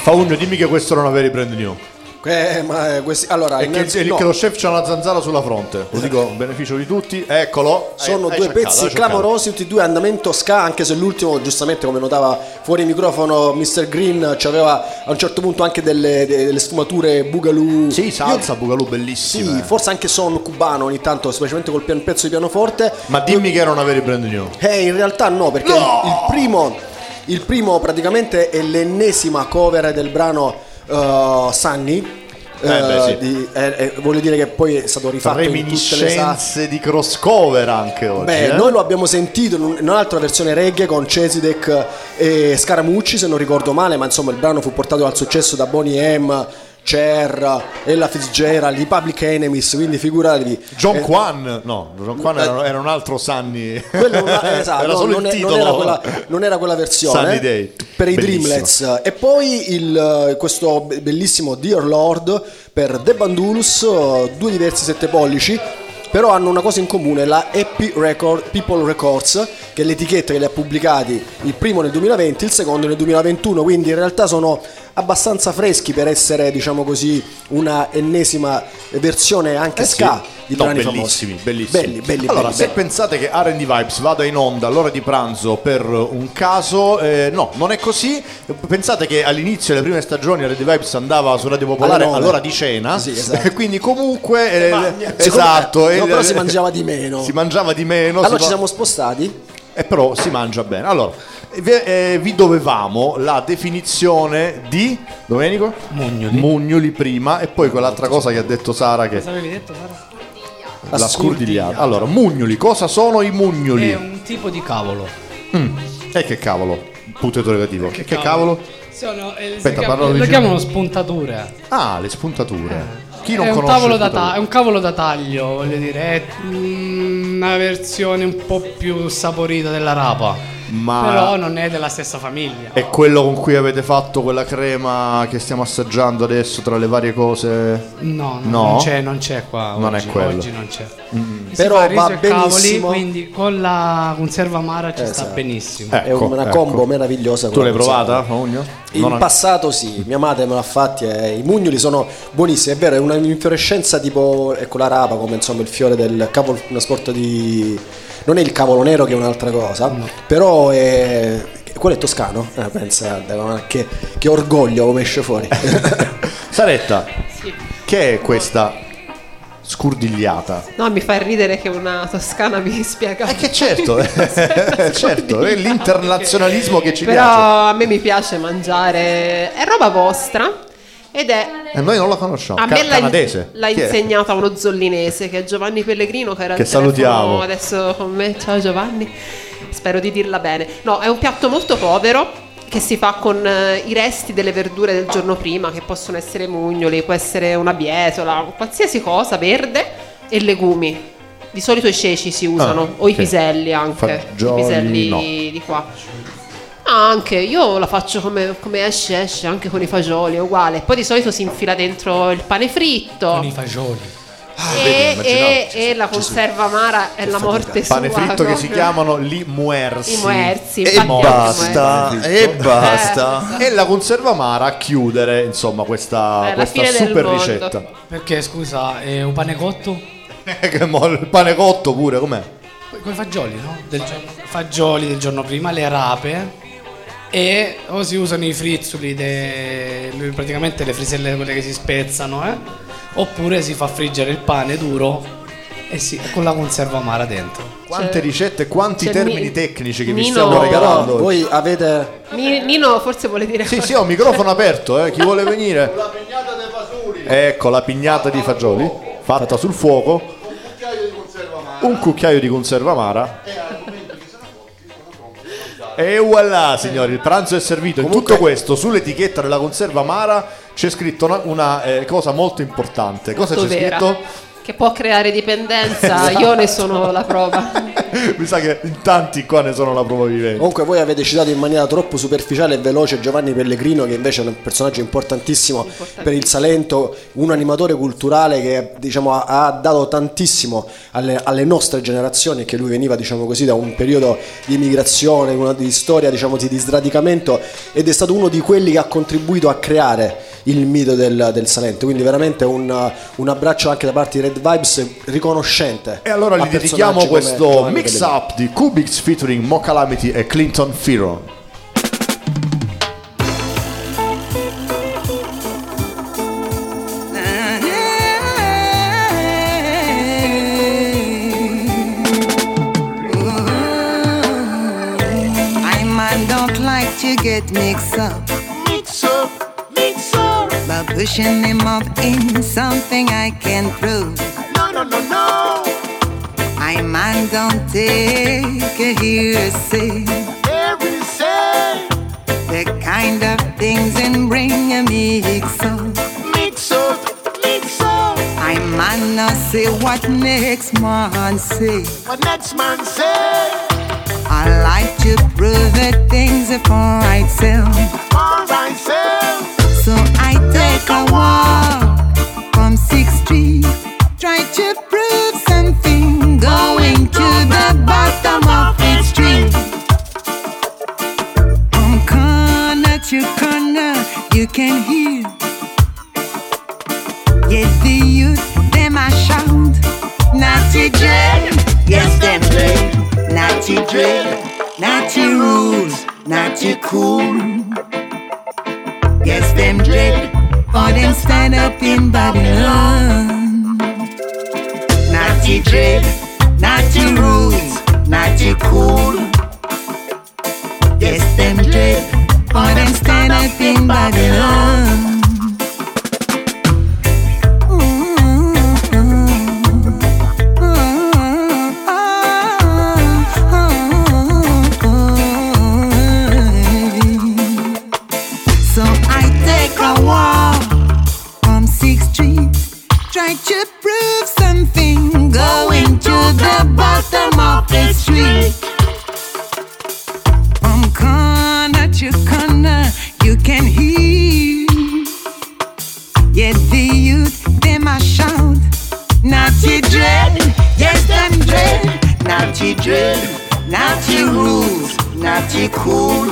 Speaker 3: Faugno, dimmi che questo non avevi brand new.
Speaker 1: Eh, ma eh, questi, allora,
Speaker 3: E che,
Speaker 1: innanzi-
Speaker 3: e
Speaker 1: no.
Speaker 3: che lo chef c'ha una zanzara sulla fronte. Lo dico a beneficio di tutti. Eccolo.
Speaker 1: Sono
Speaker 3: Hai-
Speaker 1: due
Speaker 3: hai cercato,
Speaker 1: pezzi
Speaker 3: hai cercato.
Speaker 1: clamorosi, tutti e due andamento ska, anche se l'ultimo, giustamente come notava fuori microfono mister Green, c'aveva a un certo punto anche delle, delle sfumature boogaloo.
Speaker 3: Sì, salsa, boogaloo bellissime.
Speaker 1: Sì, forse anche son cubano ogni tanto, specialmente col pian- pezzo di pianoforte.
Speaker 3: Ma dimmi che non avevi brand new.
Speaker 1: Eh, in realtà no, perché Il, il primo il primo praticamente è l'ennesima cover del brano uh, Sunny.
Speaker 3: Eh, beh, sì.
Speaker 1: di, eh, eh, voglio dire che poi è stato rifatto in tutte le sa-
Speaker 3: Reminiscenze di crosscover anche oggi.
Speaker 1: Beh,
Speaker 3: eh?
Speaker 1: noi lo abbiamo sentito in, un- in un'altra versione reggae con Cesidek e Scaramucci, se non ricordo male, ma insomma il brano fu portato al successo da Boney M, Cher, Ella Fitzgerald, i Public Enemies, quindi figuratevi.
Speaker 3: John
Speaker 1: eh,
Speaker 3: Quan, no, John Quan
Speaker 1: eh,
Speaker 3: era, era un altro Sunny.
Speaker 1: quello una- esatto,
Speaker 3: era
Speaker 1: no,
Speaker 3: solo
Speaker 1: non,
Speaker 3: il
Speaker 1: è- non
Speaker 3: titolo.
Speaker 1: era quella, non era quella versione
Speaker 3: Sunny Day.
Speaker 1: per i
Speaker 3: Bellissimo.
Speaker 1: Dreamlets. E poi il, questo be- bellissimo Dear Lord per The Bandulus, due diversi sette pollici, però hanno una cosa in comune, la Happy Record, People Records, che è l'etichetta che li ha pubblicati, il primo nel duemilaventi, il secondo nel duemilaventuno, quindi in realtà sono abbastanza freschi per essere, diciamo così, una ennesima versione anche
Speaker 3: Eh sì.
Speaker 1: ska di
Speaker 3: No,
Speaker 1: brani
Speaker 3: bellissimi,
Speaker 1: famosi.
Speaker 3: bellissimi.
Speaker 1: Belli, belli,
Speaker 3: Allora,
Speaker 1: belli,
Speaker 3: se
Speaker 1: belli.
Speaker 3: pensate che R and D Vibes vada in onda all'ora di pranzo per un caso, eh, no, non è così. Pensate che all'inizio delle prime stagioni R and D Vibes andava su Radio Popolare
Speaker 1: Alle nove.
Speaker 3: all'ora di cena,
Speaker 1: Sì, esatto.
Speaker 3: e quindi comunque eh,
Speaker 1: Siccome-
Speaker 3: esatto,
Speaker 1: eh, no,
Speaker 3: e-
Speaker 1: però si mangiava di meno.
Speaker 3: Si mangiava di meno,
Speaker 1: Allora
Speaker 3: si
Speaker 1: ci
Speaker 3: fa-
Speaker 1: siamo spostati.
Speaker 3: e però si mangia bene. Allora, vi, eh, vi dovevamo la definizione di Domenico?
Speaker 11: Mugnoli.
Speaker 3: Mugnoli prima, e poi quell'altra cosa che ha detto Sara, che
Speaker 11: Cosa avevi detto, Sara?
Speaker 3: la scordigliata. Allora, mugnoli, cosa sono i mugnoli?
Speaker 11: È un tipo di cavolo.
Speaker 3: Mm. E che cavolo? Punto interrogativo. Che, che cavolo?
Speaker 11: Sono, eh, si
Speaker 3: Aspetta,
Speaker 11: chiama-
Speaker 3: parlo
Speaker 11: lo
Speaker 3: vicino.
Speaker 11: chiamano spuntature.
Speaker 3: Ah, le spuntature. Chi non
Speaker 11: è, un
Speaker 3: conosce
Speaker 11: tavolo
Speaker 3: le
Speaker 11: da ta-
Speaker 3: spuntature?
Speaker 11: è un cavolo da taglio, voglio dire, è mm, una versione un po' più saporita della rapa.
Speaker 3: Ma
Speaker 11: Però non è della stessa famiglia.
Speaker 3: è quello con cui avete fatto quella crema che stiamo assaggiando adesso tra le varie cose?
Speaker 11: No, no,
Speaker 3: No?
Speaker 11: non c'è, non c'è qua.
Speaker 3: Non è
Speaker 11: oggi,
Speaker 3: quello.
Speaker 11: Oggi non c'è.
Speaker 3: Mm.
Speaker 11: Si
Speaker 1: Però
Speaker 11: fa riso
Speaker 1: va
Speaker 11: e cavoli,
Speaker 1: benissimo.
Speaker 11: quindi con la conserva amara ci sta
Speaker 1: Esatto.
Speaker 11: benissimo.
Speaker 3: Eh.
Speaker 1: È una
Speaker 3: Ecco,
Speaker 1: combo
Speaker 3: ecco.
Speaker 1: meravigliosa.
Speaker 3: Tu l'hai
Speaker 1: quella
Speaker 3: provata,
Speaker 1: conserva.
Speaker 3: Fogno?
Speaker 1: In
Speaker 3: Non-
Speaker 1: passato sì, mia madre me l'ha fatti e i mugnoli sono buonissimi, è vero, è una infiorescenza tipo, ecco, la rapa, come insomma il fiore del cavolo, una sorta di... non è il cavolo nero che è un'altra cosa, però è... quello è toscano? Eh, pensa, che, che orgoglio come esce fuori.
Speaker 3: Saretta, che è questa scurdigliata?
Speaker 12: No, mi fa ridere che una toscana mi spiega.
Speaker 3: Eh che certo, certo, è l'internazionalismo che ci
Speaker 12: Però
Speaker 3: piace.
Speaker 12: a me mi piace mangiare, è roba vostra ed è
Speaker 3: E noi non la conosciamo.
Speaker 12: a
Speaker 3: Ca-
Speaker 12: me l'ha,
Speaker 3: canadese.
Speaker 12: l'ha
Speaker 3: Chi è?
Speaker 12: insegnata uno zollinese che è Giovanni Pellegrino, che era
Speaker 3: Che
Speaker 12: al telefono
Speaker 3: salutiamo.
Speaker 12: adesso con me. Ciao Giovanni, spero di dirla bene. No, è un piatto molto povero che si fa con eh, i resti delle verdure del giorno prima, che possono essere mugnoli, può essere una bietola, qualsiasi cosa verde, e legumi. Di solito i ceci si usano,
Speaker 3: Ah,
Speaker 12: o i
Speaker 3: ok.
Speaker 12: piselli anche,
Speaker 3: Fagioli,
Speaker 12: i piselli
Speaker 3: no.
Speaker 12: di qua. Ah, anche io la faccio come, come esce, esce anche con i fagioli, è uguale. Poi di solito si infila dentro il pane fritto.
Speaker 11: Con i fagioli.
Speaker 12: E,
Speaker 3: vedi,
Speaker 12: e-
Speaker 3: immaginavo.
Speaker 12: e la conserva amara è la morte sua.
Speaker 3: Pane fritto che si
Speaker 12: proprio.
Speaker 3: chiamano li muersi.
Speaker 12: I muersi,
Speaker 4: E
Speaker 12: infatti anche
Speaker 4: basta,
Speaker 12: muersi.
Speaker 4: e basta.
Speaker 3: E la conserva amara a chiudere, insomma, questa,
Speaker 12: Eh, la
Speaker 3: questa
Speaker 12: fine del
Speaker 3: super
Speaker 12: mondo.
Speaker 3: ricetta.
Speaker 11: Perché scusa, è un pane cotto?
Speaker 3: Che mo- il pane cotto pure, com'è?
Speaker 11: Con i fagioli, no? Del giorno, fagioli del giorno prima, le rape. E o si usano i frizzoli, de- praticamente le friselle quelle che si spezzano, eh? Oppure si fa friggere il pane duro e si, con la conserva amara dentro.
Speaker 3: Quante ricette e quanti
Speaker 12: c'è
Speaker 3: termini
Speaker 12: Mi-
Speaker 3: tecnici che vi
Speaker 12: Nino-
Speaker 3: stiamo
Speaker 1: Però
Speaker 3: regalando.
Speaker 1: voi avete...
Speaker 12: Ni- Nino forse vuole dire
Speaker 3: Sì,
Speaker 12: qualcosa.
Speaker 3: sì, ho un microfono aperto, eh. Chi vuole venire? Ecco la pignata di fagioli fatta sul fuoco. Un cucchiaio di conserva amara. E voilà, signori, il pranzo è servito. In tutto questo, sull'etichetta della conserva amara c'è scritto una, una, eh, cosa molto importante. Cosa
Speaker 12: Molto
Speaker 3: c'è
Speaker 12: vera.
Speaker 3: scritto?
Speaker 12: che può creare dipendenza,
Speaker 1: Esatto.
Speaker 12: io ne sono la prova.
Speaker 3: Mi sa che in tanti qua ne sono la prova vivente.
Speaker 1: Comunque voi avete citato in maniera troppo superficiale e veloce Giovanni Pellegrino, che invece è un personaggio importantissimo per il Salento, un animatore culturale che diciamo ha, ha dato tantissimo alle, alle nostre generazioni, e che lui veniva diciamo così da un periodo di emigrazione, una di storia diciamo di sradicamento, ed è stato uno di quelli che ha contribuito a creare il mito del, del Salento, quindi veramente un, un abbraccio anche da parte di Red Vibes riconoscente.
Speaker 3: E allora
Speaker 1: a
Speaker 3: gli dedichiamo
Speaker 1: personaggi come
Speaker 3: questo
Speaker 1: Giovanni
Speaker 3: mix
Speaker 1: Pellegrino.
Speaker 3: up di Kubix featuring Mo Calamity e Clinton Fearon.
Speaker 14: I man don't like to get mixed up. Mix up, mix up. By pushing him up in something I can prove. No, no, no, no. I man don't take a hearsay. Every say. The kind of things and bring a mix up. Mix up, mix up. I man not say what next man say. What next man say. I like to prove that things are for myself. For myself. So I take a walk from sixth Street, try to prove something, going to the bottom of the street. From corner to corner, you can hear. Yet the youth, them a shout, Natty Dread, yes them dread. Natty dread, natty rules, natty cool. Yes, them dread, for them stand up in Babylon. Natty dread, natty rules, natty cool. Yes, them dread, for them stand up in Babylon. Try to prove something, going to the bottom of the street. From corner to corner, you can hear. Yet the youth, them a shout, Natty dread, yes them dread. Natty dread, natty rules, natty cool.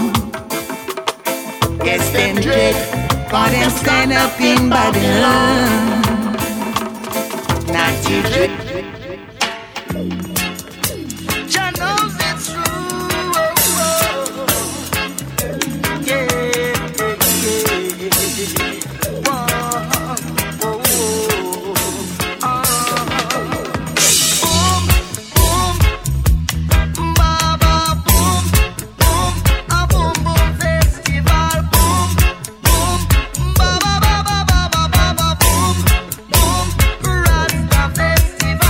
Speaker 14: Yes them dread, for them stand up in Babylon. Natty dread. Jah knows it's true. Yeah, yeah, yeah. Whoa, whoa, whoa. Boom, boom, ba ba boom, boom, a boom boom festival. Boom, boom, ba ba ba ba ba ba ba boom, boom, Rasta festival.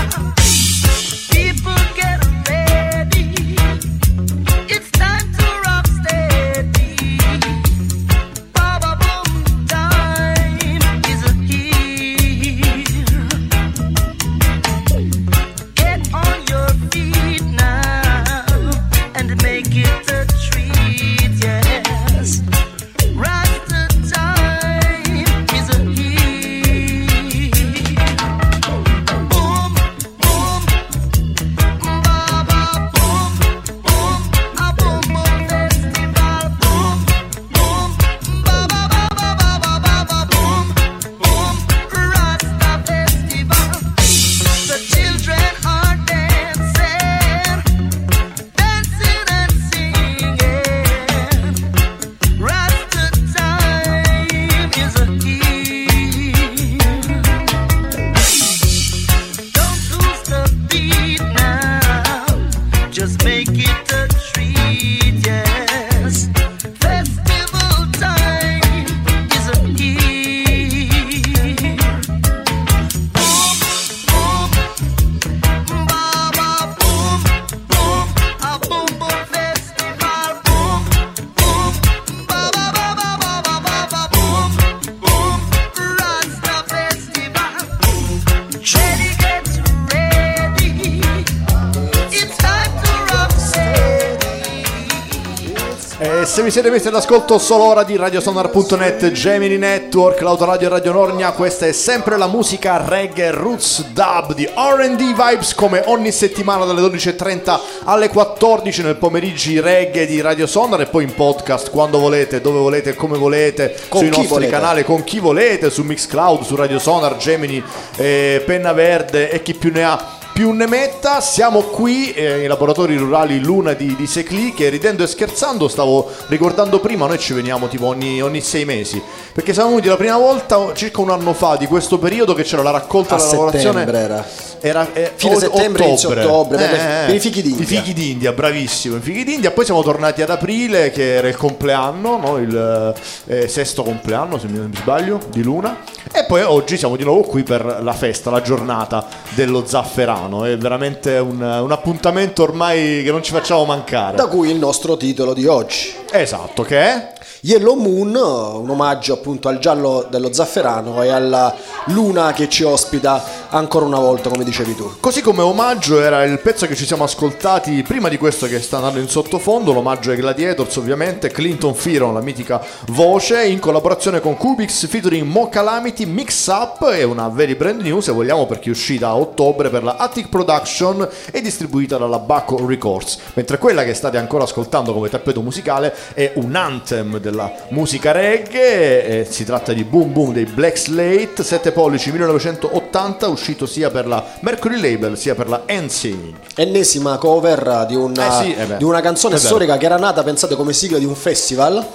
Speaker 3: Yes, vi siete messi all'ascolto solo ora di radiosonar punto net, Gemini Network, l'autoradio Radio Nornia. Questa è sempre la musica reggae roots dub di R and D Vibes, come ogni settimana dalle dodici e trenta alle quattordici nel pomeriggi reggae di Radio Sonar, e poi in podcast quando volete, dove volete, come volete,
Speaker 1: con
Speaker 3: sui
Speaker 1: chi
Speaker 3: nostri
Speaker 1: volete.
Speaker 3: canali, con chi volete, su Mixcloud, su Radio Sonar, Gemini, eh, Penna Verde e chi più ne ha più ne metta. Siamo qui eh, nei laboratori rurali Luna di, di Secli, che ridendo e scherzando stavo ricordando prima, noi ci veniamo tipo ogni, ogni sei mesi, perché siamo venuti la prima volta circa un anno fa di questo periodo, che c'era la raccolta
Speaker 1: A
Speaker 3: della lavorazione
Speaker 1: settembre era.
Speaker 3: Era eh,
Speaker 1: Fine
Speaker 3: o-
Speaker 1: settembre, inizio ottobre, per, le-
Speaker 3: Eh,
Speaker 1: per i fichi d'India.
Speaker 3: I fichi d'India, bravissimo, i fichi d'India. Poi siamo tornati ad aprile, che era il compleanno, no? Il eh, sesto compleanno, se non mi sbaglio, di Luna. E poi oggi siamo di nuovo qui per la festa, la giornata dello zafferano. È veramente un, un appuntamento ormai che non ci facciamo mancare.
Speaker 1: Da cui il nostro titolo di oggi.
Speaker 3: Esatto, che è?
Speaker 1: Yellow Moon, un omaggio appunto al giallo dello zafferano e alla luna che ci ospita ancora una volta, come dicevi tu.
Speaker 3: Così come omaggio era il pezzo che ci siamo ascoltati prima di questo, che sta andando in sottofondo, l'omaggio ai Gladiators ovviamente, Clinton Fearon, la mitica voce, in collaborazione con Kubix featuring Mo Calamity, Mix Up, è una very brand new se vogliamo, perché è uscita a ottobre per la Attic Production e distribuita dalla Bacco Records, mentre quella che state ancora ascoltando come tappeto musicale è un anthem della musica reggae, e si tratta di Boom Boom dei Black Slate, sette pollici millenovecentottanta, uscito sia per la Mercury Label sia per la N C.
Speaker 1: Ennesima cover di una,
Speaker 3: Eh sì, eh beh.
Speaker 1: di una canzone
Speaker 3: È vero.
Speaker 1: storica che era nata, pensate, come sigla di un festival,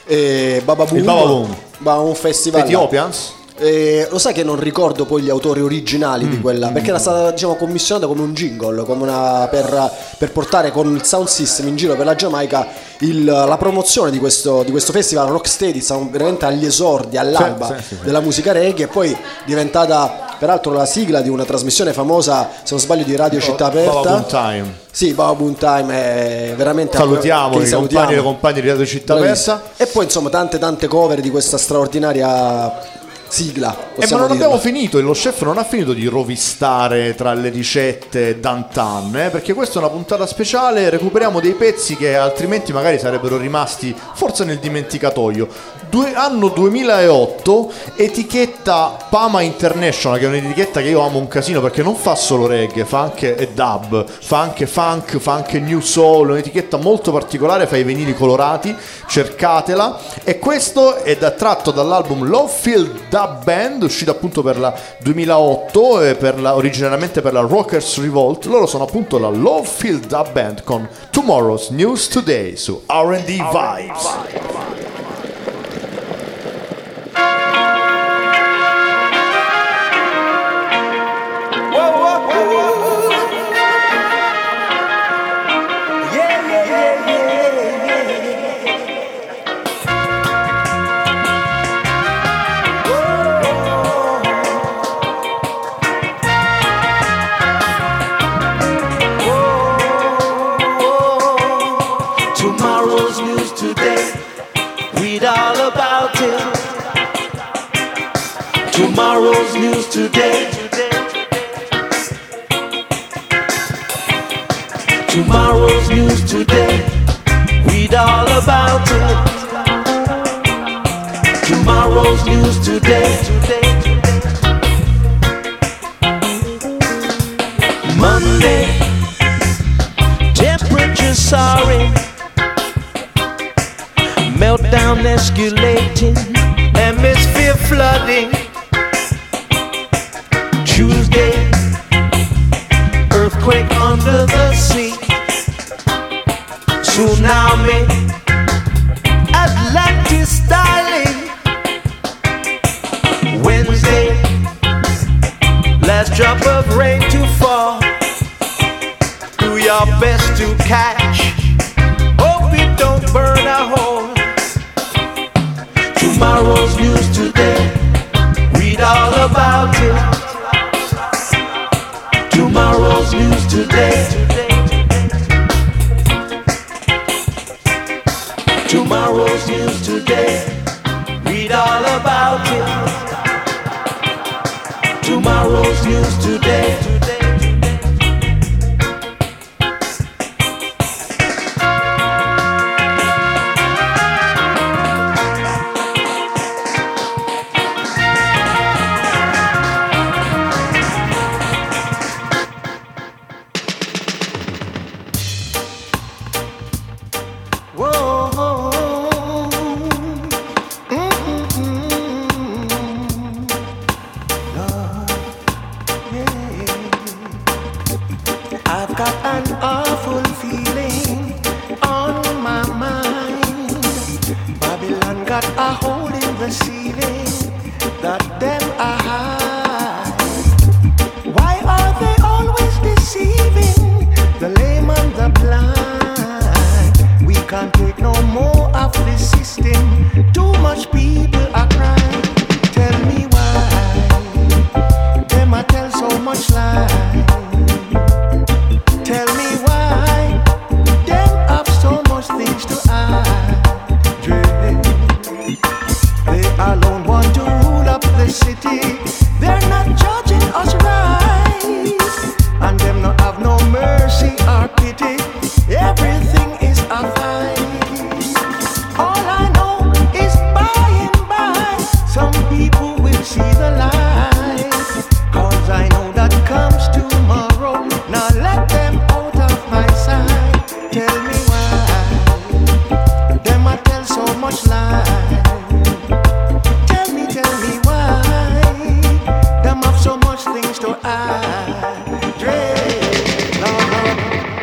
Speaker 1: eh, Baba Boom,
Speaker 3: Il Baba Boom.
Speaker 1: ma un festival
Speaker 3: Ethiopians?
Speaker 1: Eh, lo sai che non ricordo poi gli autori originali di quella, perché era stata, diciamo, commissionata come un jingle, come una, per, per portare con il sound system in giro per la Giamaica il, la promozione di questo, di questo festival Rocksteady. Stavamo veramente agli esordi, all'alba
Speaker 3: Sì, sì, sì, sì.
Speaker 1: della musica reggae, e poi diventata peraltro la sigla di una trasmissione famosa, se non sbaglio, di Radio Città Aperta.
Speaker 3: Baba Boom Time.
Speaker 1: Sì, Baba Boom Time è veramente,
Speaker 3: Salutiamo
Speaker 1: che
Speaker 3: i compagni e le compagne di Radio Città
Speaker 1: Bravissimo.
Speaker 3: Aperta.
Speaker 1: E poi insomma tante tante cover di questa straordinaria sigla.
Speaker 3: Eh, ma
Speaker 1: possiamo
Speaker 3: non
Speaker 1: dirlo.
Speaker 3: abbiamo finito, lo chef non ha finito di rovistare tra le ricette d'antan, eh, perché questa è una puntata speciale, recuperiamo dei pezzi che altrimenti magari sarebbero rimasti forse nel dimenticatoio. Due, anno duemilaotto, etichetta Pama International, che è un'etichetta che io amo un casino perché non fa solo reggae, fa anche e dub, fa anche funk, fa anche new soul, un'etichetta molto particolare, fa i vinili colorati, cercatela. E questo è da, tratto dall'album Love Field Dub Band, uscito appunto per la duemilaotto, e per la, originariamente per la Rockers Revolt. Loro sono appunto la Love Field Dub Band con Tomorrow's News Today su R and D Vibes.
Speaker 15: Tomorrow's news today, read all about it. Tomorrow's news today. Tomorrow's news today, read all about it. Tomorrow's news today. Monday, temperature soaring, meltdown escalating, hemisphere flooding. Tuesday, earthquake under the sea, tsunami, Atlantis styling. Wednesday, last drop of rain to fall, do your best to catch, hope it don't burn a hole. Tomorrow's news today, read all about it. Tomorrow's news today. Tomorrow's news today, read all about it. Tomorrow's news today.
Speaker 7: got a hole in the ceiling that them are high. Why are they always deceiving the lame and the blind? We can't take no more of this system. Too much people are crying. Tell me why them a tell so much lie. Tell me why them have so much things to hide. They alone want to rule up the city. They're not judging us right, and them not have no mercy or pity. Everything is a fight. All I know is by and by some people will see the light. Cause I know that comes tomorrow. Now let them out of my sight. Tell me why them a tell so much lie. Tell me, tell me why them have so much things to hide. Dread, no, no.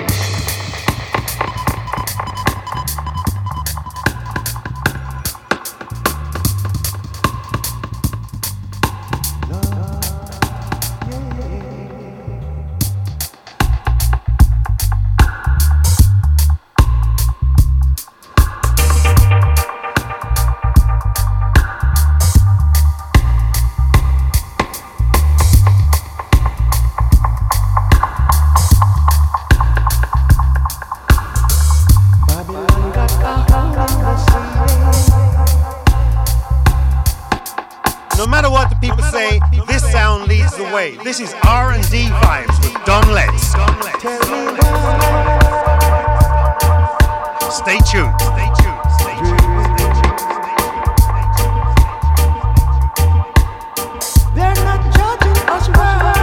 Speaker 10: No matter what the people say, this sound leads the way. This is R and D Vibes with Don Letts. Stay tuned. Stay tuned. Stay tuned.
Speaker 7: They're not judging us right.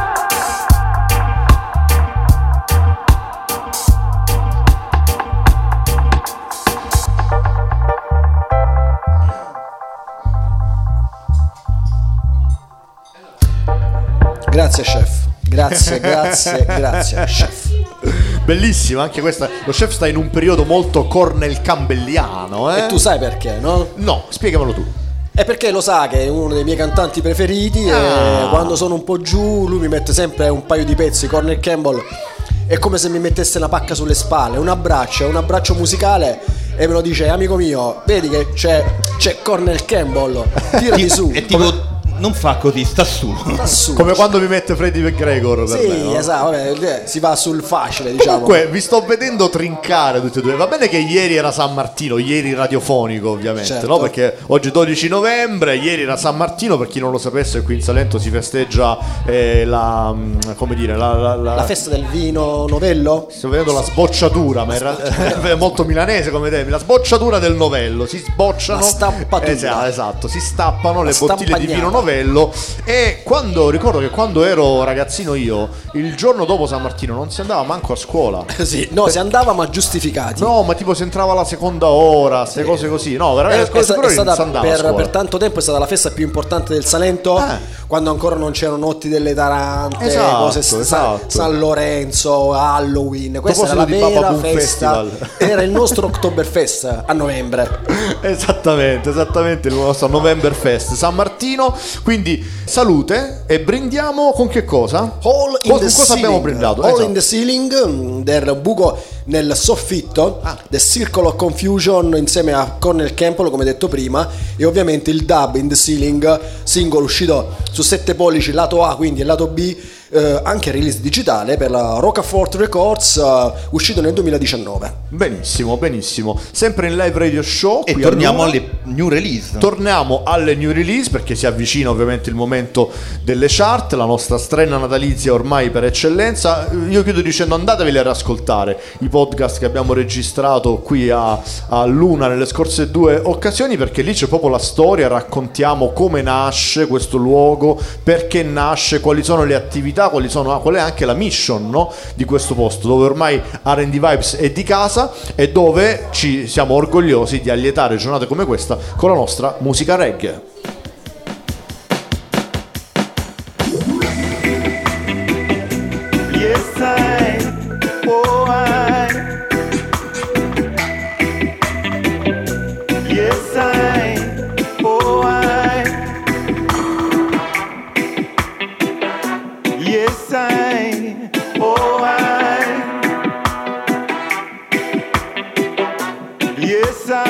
Speaker 1: Grazie chef, grazie, grazie, grazie chef.
Speaker 3: Bellissima anche questa. Lo chef sta in un periodo molto Cornel Campbelliano, eh?
Speaker 1: E tu sai perché, no?
Speaker 3: No, spiegamelo tu.
Speaker 1: È perché lo sa che è uno dei miei cantanti preferiti
Speaker 3: Ah.
Speaker 1: e quando sono un po' giù lui mi mette sempre un paio di pezzi. Cornel Campbell è come se mi mettesse una pacca sulle spalle, un abbraccio, un abbraccio musicale e me lo dice: amico mio, vedi che c'è, c'è Cornel Campbell, tirati su.
Speaker 4: È tipo, non fa così, sta su.
Speaker 1: Sta su.
Speaker 3: Come quando mi mette Freddie McGregor per
Speaker 1: Sì,
Speaker 3: me, no?
Speaker 1: esatto, vabbè, si va sul facile, diciamo.
Speaker 3: Comunque vi sto vedendo trincare tutti e due. Va bene che ieri era San Martino, ieri radiofonico ovviamente,
Speaker 1: Certo.
Speaker 3: no? Perché oggi è dodici novembre, ieri era San Martino, per chi non lo sapesse qui in Salento si festeggia eh, la, come dire, la, la, la...
Speaker 1: La festa del vino novello?
Speaker 3: Sto vedendo la sbocciatura, ma in realtà è molto milanese come te, la sbocciatura del novello, si sbocciano,
Speaker 1: La stappatura.
Speaker 3: esatto, esatto, si stappano le
Speaker 1: La
Speaker 3: bottiglie di
Speaker 1: stampagnata.
Speaker 3: vino novello. E quando ricordo che quando ero ragazzino io, il giorno dopo San Martino non si andava manco a scuola.
Speaker 1: Sì, no, si andava ma giustificati.
Speaker 3: No, ma tipo si entrava alla seconda ora, queste cose così. No,
Speaker 1: È,
Speaker 3: veramente
Speaker 1: è
Speaker 3: le
Speaker 1: sta-
Speaker 3: scuole
Speaker 1: è
Speaker 3: superiori non si
Speaker 1: stata
Speaker 3: andava a
Speaker 1: per,
Speaker 3: scuola.
Speaker 1: per tanto tempo è stata la festa più importante del Salento,
Speaker 3: Eh.
Speaker 1: quando ancora non c'erano notti delle tarante,
Speaker 3: Esatto,
Speaker 1: cose Sa-
Speaker 3: esatto.
Speaker 1: San Lorenzo, Halloween. Questa era la
Speaker 3: proposito di
Speaker 1: vera
Speaker 3: Baba Boom
Speaker 1: festa.
Speaker 3: Festival.
Speaker 1: Era il nostro Oktoberfest a novembre.
Speaker 3: Esattamente, esattamente il nostro November Fest San Martino. Quindi salute e brindiamo con che cosa?
Speaker 1: Hole in
Speaker 3: Con
Speaker 1: the
Speaker 3: cosa
Speaker 1: ceiling.
Speaker 3: abbiamo brindato?
Speaker 1: Hole
Speaker 3: Esatto.
Speaker 1: in the ceiling, mm, del buco nel soffitto,
Speaker 3: Ah.
Speaker 1: The Circle of Confusion insieme a Cornel Campbell, come detto prima, e ovviamente il Dub in the Ceiling, singolo uscito su sette pollici lato A, quindi il lato B, eh, anche release digitale per la Rocafort Records, eh, uscito nel duemiladiciannove.
Speaker 3: Benissimo, benissimo. Sempre in live radio show.
Speaker 4: E
Speaker 3: qui
Speaker 4: torniamo
Speaker 3: a Luna.
Speaker 4: alle new release.
Speaker 3: Torniamo alle new release perché si avvicina ovviamente il momento delle chart, la nostra strenna natalizia ormai per eccellenza. Io chiudo dicendo andateveli ad ascoltare i podcast che abbiamo registrato qui a, a Luna nelle scorse due occasioni, perché lì c'è proprio la storia, raccontiamo come nasce questo luogo, perché nasce, quali sono le attività, quali sono, qual è anche la mission, no, di questo posto dove ormai R and D Vibes è di casa e dove ci siamo orgogliosi di allietare giornate come questa con la nostra musica reggae.
Speaker 7: Yes, I, oh, I. Yes, I.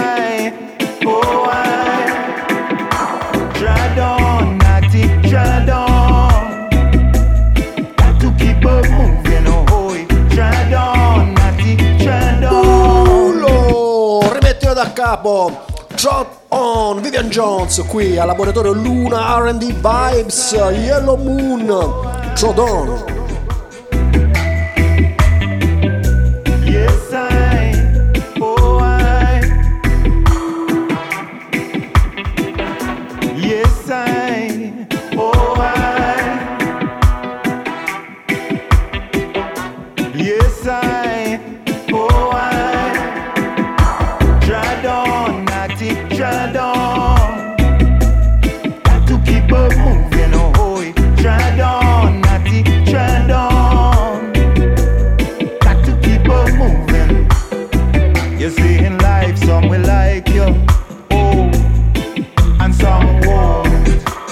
Speaker 15: I, oh I, try down, naughty, try down. Got to keep up moving, oh, try down, naughty, try down.
Speaker 1: Lo rimettilo da capo. Trot on, Vivian Jones qui al laboratorio Luna R and D Vibes, Yellow Moon, Trot on.
Speaker 15: Yes I, oh I, yes I, oh I, yes I, oh I, try down, naughty, try down, got to keep up moving, oh, try down, naughty, try down, got to keep up moving. You see in life some will like you, oh, and some won't.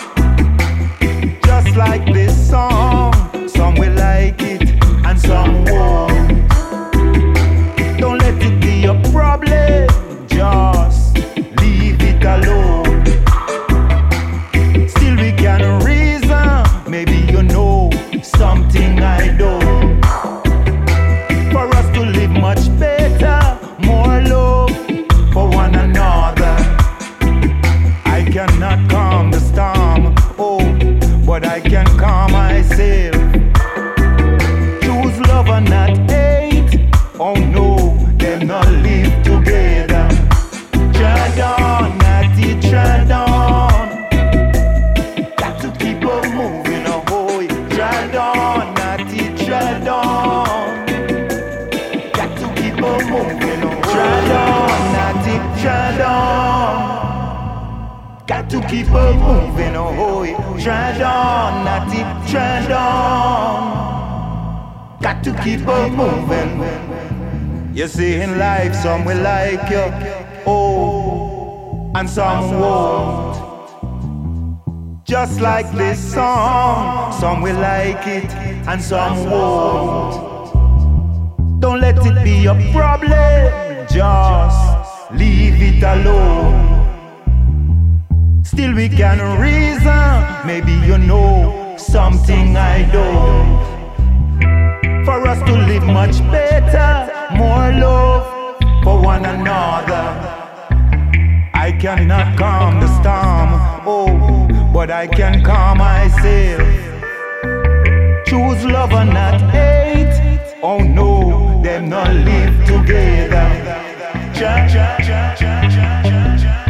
Speaker 15: Just like this song, some will like it and some won't. Don't let it be a problem, just leave it alone. Still we can reason, maybe you know something I don't. For us to live much better, more love for one another. I cannot calm the storm, oh, but I can calm myself. Choose love and not hate, oh no, them not live together. Try down, naughty, try down. Got to keep on moving, oh boy. Try down, naughty, try down. Got to keep on moving, oh. Try down, naughty, try down. Got to keep on moving, oh boy. Try down, naughty, try down. Got to keep on moving. You see in life some will like you, oh, and some won't. Just like this song, some will like it and some won't. Don't let it be a problem, just leave it alone. Still we can reason, maybe you know something I don't. For us to live much better, more love for one another. I cannot calm the storm, oh, but I can calm myself. Choose love and not hate, oh no, them not live together. Cha cha cha cha cha cha cha.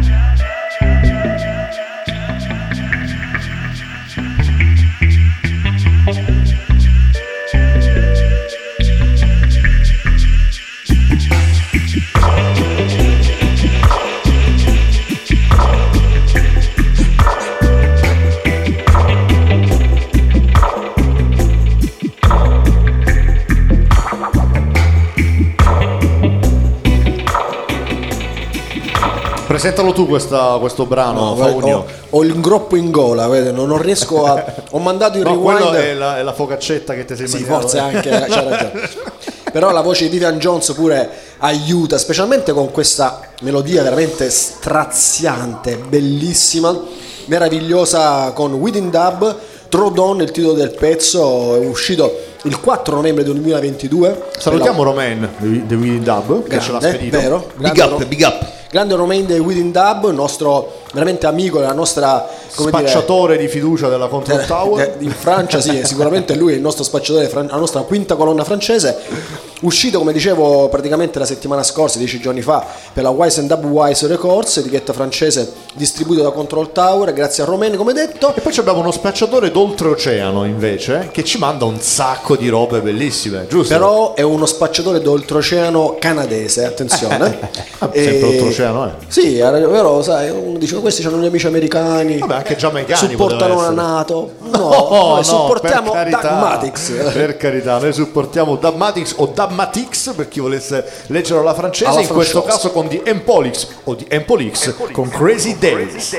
Speaker 3: Presentalo tu questa, questo brano,
Speaker 1: No,
Speaker 3: Faunio.
Speaker 1: ho, ho il groppo in gola, vede, non, non riesco a. Ho mandato il
Speaker 3: No,
Speaker 1: rewind.
Speaker 3: quello è la, è la focaccetta che ti sei
Speaker 1: Sì,
Speaker 3: mangiato.
Speaker 1: forse anche, c'ha ragione. Però la voce di Vivian Jones pure aiuta, specialmente con questa melodia veramente straziante, bellissima, meravigliosa, con Within Dub. Throw Down, il titolo del pezzo, è uscito il quattro novembre duemilaventidue.
Speaker 3: Salutiamo Romain The Within Dub che ce l'ha
Speaker 1: Grande,
Speaker 3: spedito.
Speaker 1: vero?
Speaker 4: Big
Speaker 1: Grande
Speaker 4: up,
Speaker 1: Ro-
Speaker 4: big up.
Speaker 1: Grande Romain The Within Dub, il nostro veramente amico, la nostra, come
Speaker 3: spacciatore di fiducia della Control
Speaker 1: dire,
Speaker 3: Tower.
Speaker 1: in Francia, sì, sicuramente lui è il nostro spacciatore, la nostra quinta colonna francese. Uscito, come dicevo, praticamente la settimana scorsa, dieci giorni fa, per la Wise and Dub Wise Records, etichetta francese distribuita da Control Tower, grazie a Romain, come detto.
Speaker 3: E poi abbiamo uno spacciatore d'oltreoceano invece che ci manda un sacco di robe bellissime, giusto?
Speaker 1: Però è uno spacciatore d'oltreoceano canadese, attenzione.
Speaker 3: Eh, sempre oltreoceano, eh.
Speaker 1: Sì, però sai, uno dice questi hanno gli amici americani.
Speaker 3: Vabbè, anche giamaicani
Speaker 1: supportano la
Speaker 3: potevano essere.
Speaker 1: NATO. No,
Speaker 3: No,
Speaker 1: noi
Speaker 3: no,
Speaker 1: supportiamo
Speaker 3: per carità,
Speaker 1: Dubmatix.
Speaker 3: per carità, noi supportiamo Dubmatix o Dubmatix per chi volesse leggerlo alla francese,
Speaker 1: Alla
Speaker 3: in questo
Speaker 1: francese.
Speaker 3: caso con The Empolix o The Empolix con Crazy Days.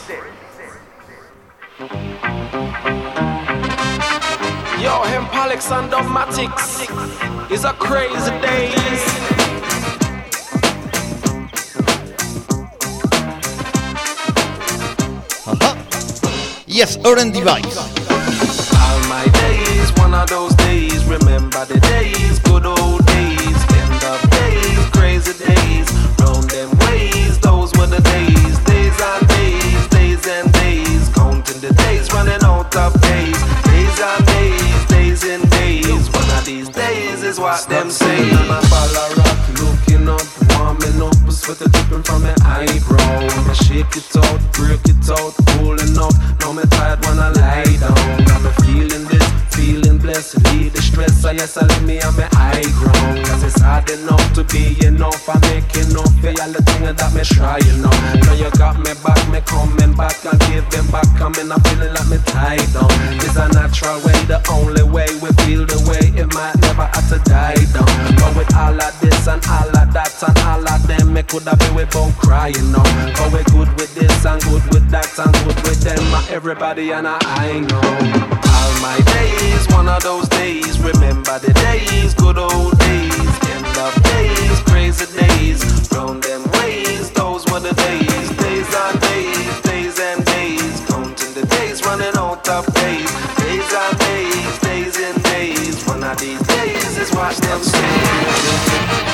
Speaker 16: Yo, Hempolix and Dogmatics is a crazy days.
Speaker 4: Yes, R and D Vibes.
Speaker 16: All my days, one of those days, remember the days, good old days, end of days, crazy days, round them ways, those were the days, days and days, days and days, counting the days, running out of days, days and days, days and days, one of these days is what them say. On a ball rock, looking up, warming up, a sweater dripping from my eyebrow, I'ma shake it out, break it out, cooling out, now me tired wanna lie down, I'm feeling this, feeling blessed, leave the stress, I yes I let me on my high ground, cause it's hard enough to be enough, I make enough for all the things that me try enough, now you got me back, me coming back and giving back, coming up feeling like me tied down, it's a natural way, the only way we feel the way, it might never have to die down, but with all of this and all of that and all of them, me could have been with both crying now, but we good with this and good with that and good with them, everybody and I, I know. All my days, one of those days, remember the days, good old days, end of days, crazy days, round them ways, those were the days, days and days, days and days, counting the days, running out of days, days and days, days and days, one of these days is what them say.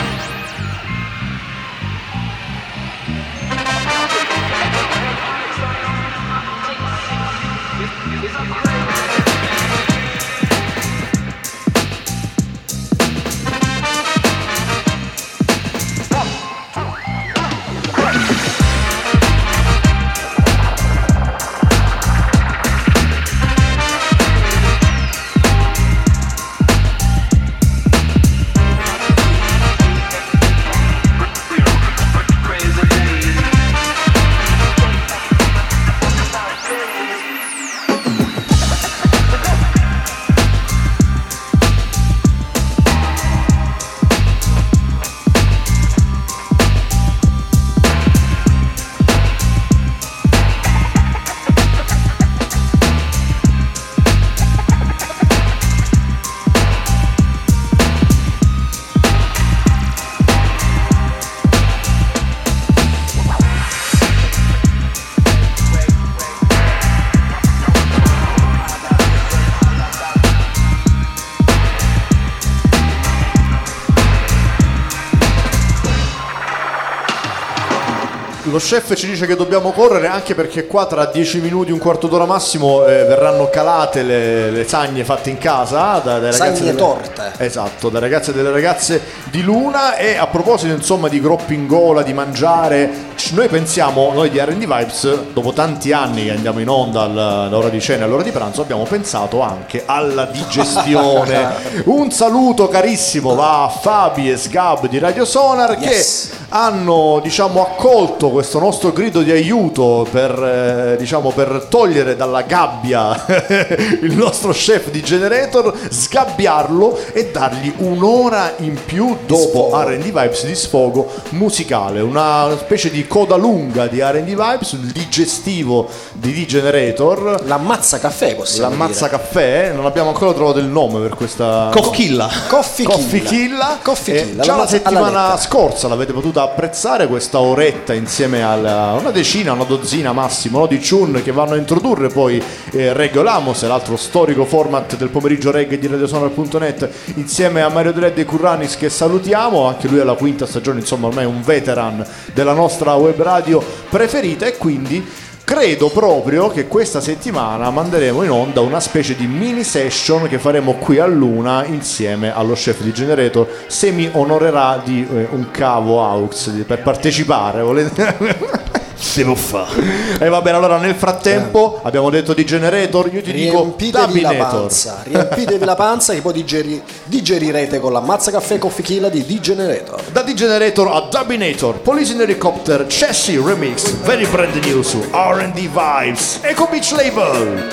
Speaker 3: Lo chef ci dice che dobbiamo correre anche perché qua tra dieci minuti, un quarto d'ora massimo eh, verranno calate le, le sagne fatte in casa da, dai ragazzi
Speaker 1: sagne
Speaker 3: delle,
Speaker 1: torte.
Speaker 3: Esatto, dai ragazzi e delle ragazze di Luna. E a proposito insomma di groppi in gola, di mangiare, noi pensiamo, noi di R and D Vibes, dopo tanti anni che andiamo in onda all'ora di cena e all'ora di pranzo, abbiamo pensato anche alla digestione. Un saluto carissimo va a Fabi e Sgab di Radio Sonar, yes, che hanno diciamo accolto questo nostro grido di aiuto per eh, diciamo per togliere dalla gabbia il nostro chef di Generator, sgabbiarlo e dargli un'ora in più dopo R and D Vibes di sfogo musicale, una specie di coda lunga di R and D Vibes, il digestivo di D Generator,
Speaker 1: l'ammazza caffè possiamo
Speaker 3: l'ammazza
Speaker 1: dire.
Speaker 3: caffè, non abbiamo ancora trovato il nome per questa
Speaker 4: Coffilla
Speaker 1: Coffee
Speaker 3: Coffee Killa.
Speaker 1: Coffee Killa.
Speaker 3: Già la settimana
Speaker 1: lettera.
Speaker 3: scorsa l'avete potuta apprezzare questa oretta insieme a una decina, una dozzina massimo, no, di tune che vanno a introdurre poi eh, Reggae Lamos, l'altro storico format del pomeriggio reggae di radiosonar punto net, insieme a Mario Dredd e Curranis, che salutiamo, anche lui alla quinta stagione, insomma ormai un veteran della nostra web radio preferita. E quindi credo proprio che questa settimana manderemo in onda una specie di mini session che faremo qui a Luna insieme allo chef di Generator, se mi onorerà di eh, un cavo aux per partecipare, volete?
Speaker 4: Se lo fa.
Speaker 3: E va bene, allora nel frattempo eh. abbiamo detto di Generator, io ti
Speaker 1: riempitevi
Speaker 3: dico
Speaker 1: la panza, riempitevi la panza che poi digeri, digerirete con l'ammazza caffè Coffee Killa di D Generator.
Speaker 3: Da D Generator a Dubinator, Police in Helicopter, Chassis Remix, very brand new su R and D Vibes, Eco Beach Label.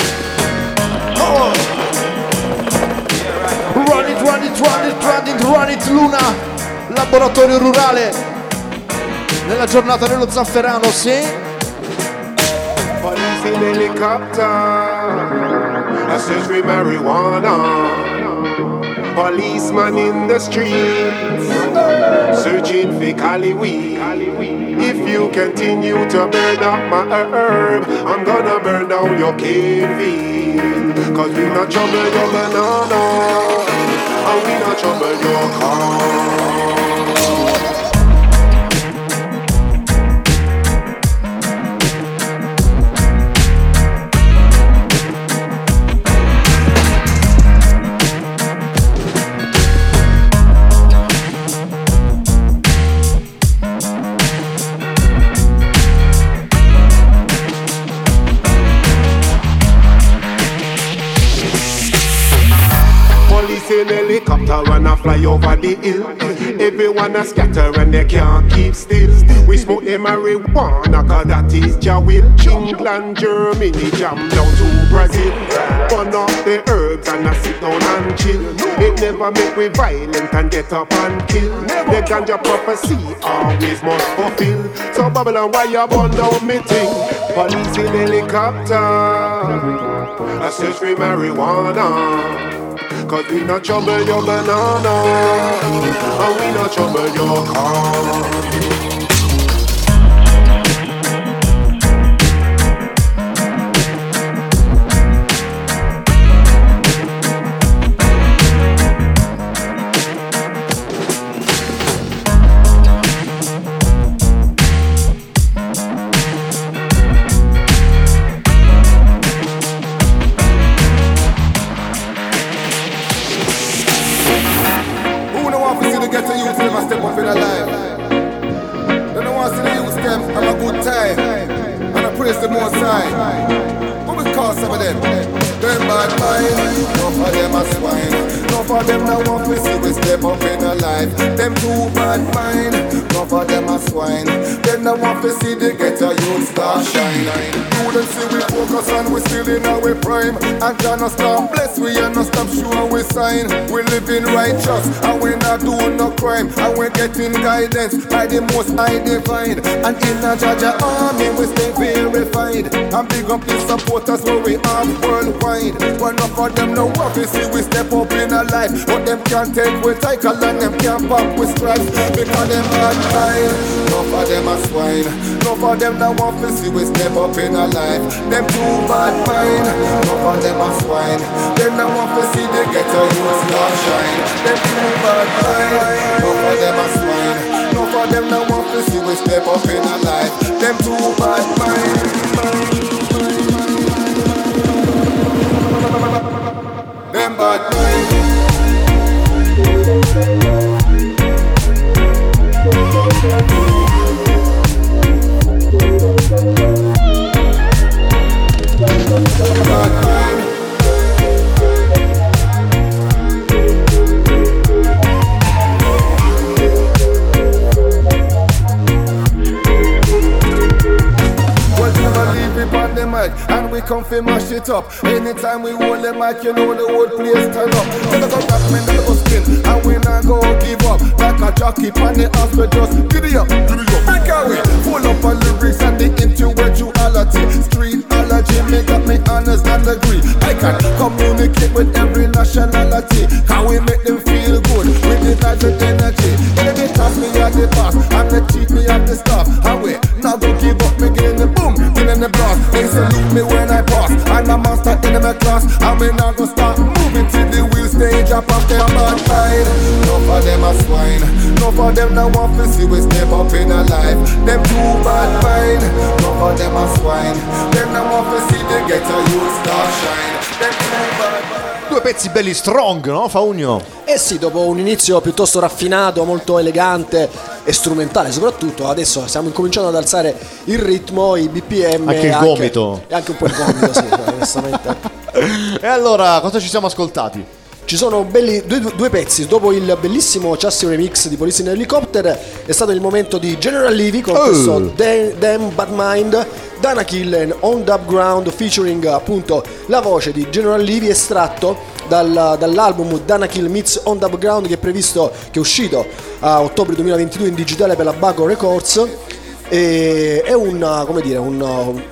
Speaker 3: Oh. Run it, run it, run it, run it, run it, Luna, laboratorio rurale nella giornata dello zafferano, sì.
Speaker 17: Police in helicopter, I search for marijuana. Policeman in the streets, searching for Cali weed. If you continue to burn up my herb, I'm gonna burn down your cane field. Cause we not trouble your banana, and we not trouble your car. In helicopter and I fly over the hill. Everyone a scatter and they can't keep still. We smoke the marijuana cause that is Jawil. England, Germany, jam down to Brazil. Burn up the herbs and I sit down and chill. It never make we violent and get up and kill. The ganja prophecy always must fulfill. So Babylon, why you burn down me thing? Police in helicopter, I search for marijuana. Cause we not trouble your banana, and we not trouble your car. And John no stop bless we and no stop sure we sign. We living righteous and we not doing no crime. And we getting guidance by the most high divine. And in a Jaja army we stay verified. And big up the supporters where we are worldwide. One of them no office we step up in a life. But them can't take with cycle and them can't pop with stripes. Because them bad time. Enough of them a swine. Enough of them no office we step up in a life. Them too bad mind. Enough of them a swine. Them no want to see the ghetto youth not shine. Them too bad mind. Enough of them a swine. Enough of them no want to see we step up in a life. Them too bad mind. Them bad mind. And we come fi mash it up. Anytime we hold the mic, you know the whole place turn up. Never go rap, me never go spin, and we not go give up. Like a jockey on the house, we just giddy up, giddy up. Make our way, full up on lyrics and the intellectuality. Street allergy make up me honors and degree. I can communicate with every nationality. How we make them feel good with the nice energy. Enemy toss me at the pass, and they cheat me at the stop. And we not go give up, me get in the boom, get in the blast. They salute me when I pass. I'm a master in my class. And we not gonna start moving till the wheel stage up off them bad side. Enough of them a swine. Enough of them now want to see we step up in a life. Them too bad mind. Enough of them a swine. Them now want to see the ghetto youth star shine. Them too bad mind.
Speaker 3: Due pezzi belli strong, no Faugno?
Speaker 1: Eh sì, dopo un inizio piuttosto raffinato, molto elegante e strumentale soprattutto, adesso stiamo incominciando ad alzare il ritmo, i B P M.
Speaker 3: Anche il
Speaker 1: anche,
Speaker 3: gomito.
Speaker 1: E anche un po' il gomito, sì, onestamente.
Speaker 3: E allora, cosa ci siamo ascoltati?
Speaker 1: Ci sono belli, due, due pezzi. Dopo il bellissimo Chassis Remix di Police in Helicopter è stato il momento di General Levy con
Speaker 3: oh.
Speaker 1: questo Damn Bad Mind, Dana Kill On Dub Ground, featuring appunto la voce di General Levy, estratto dal, dall'album Dana Kill Meets On Dub Ground, che è previsto, che è uscito a ottobre duemilaventidue in digitale per la Baco Records. E è un, come dire, un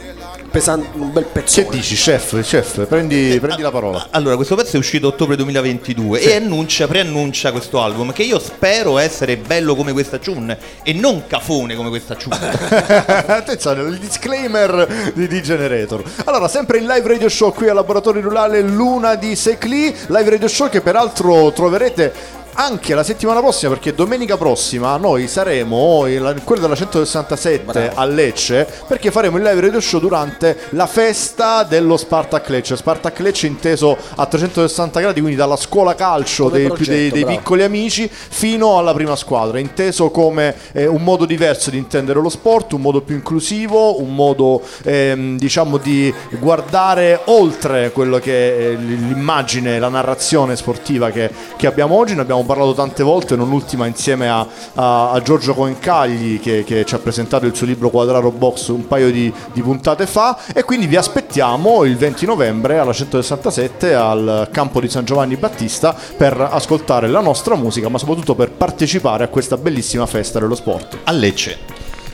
Speaker 1: pesante, un bel pezzo.
Speaker 3: Che dici, chef? Chef, prendi, prendi la parola.
Speaker 4: Allora, questo pezzo è uscito a ottobre duemilaventidue
Speaker 3: Sì.
Speaker 4: e annuncia, preannuncia questo album che io spero essere bello come questa tune e non cafone come questa tune.
Speaker 3: Attenzione, il disclaimer di D-Generator. Allora, sempre in live radio show qui al Laboratorio Rurale Luna di Secli, live radio show che peraltro troverete anche la settimana prossima, perché domenica prossima noi saremo in quello della centosessantasette
Speaker 1: Bravo.
Speaker 3: a Lecce, perché faremo il live radio show durante la festa dello Spartak Lecce. Spartak Lecce inteso a trecentosessanta gradi, quindi dalla scuola calcio
Speaker 1: Come
Speaker 3: dei,
Speaker 1: progetto,
Speaker 3: dei, dei
Speaker 1: bravo.
Speaker 3: piccoli amici fino alla prima squadra, inteso come eh, un modo diverso di intendere lo sport, un modo più inclusivo, un modo ehm, diciamo di guardare oltre quello che è l'immagine, la narrazione sportiva che, che abbiamo oggi. Ne abbiamo parlato tante volte, non ultima insieme a, a, a Giorgio Concagli che, che ci ha presentato il suo libro Quadraro Box un paio di, di puntate fa, e quindi vi aspettiamo il venti novembre alla centosessantasette al campo di San Giovanni Battista per ascoltare la nostra musica, ma soprattutto per partecipare a questa bellissima festa dello sport
Speaker 4: A Lecce.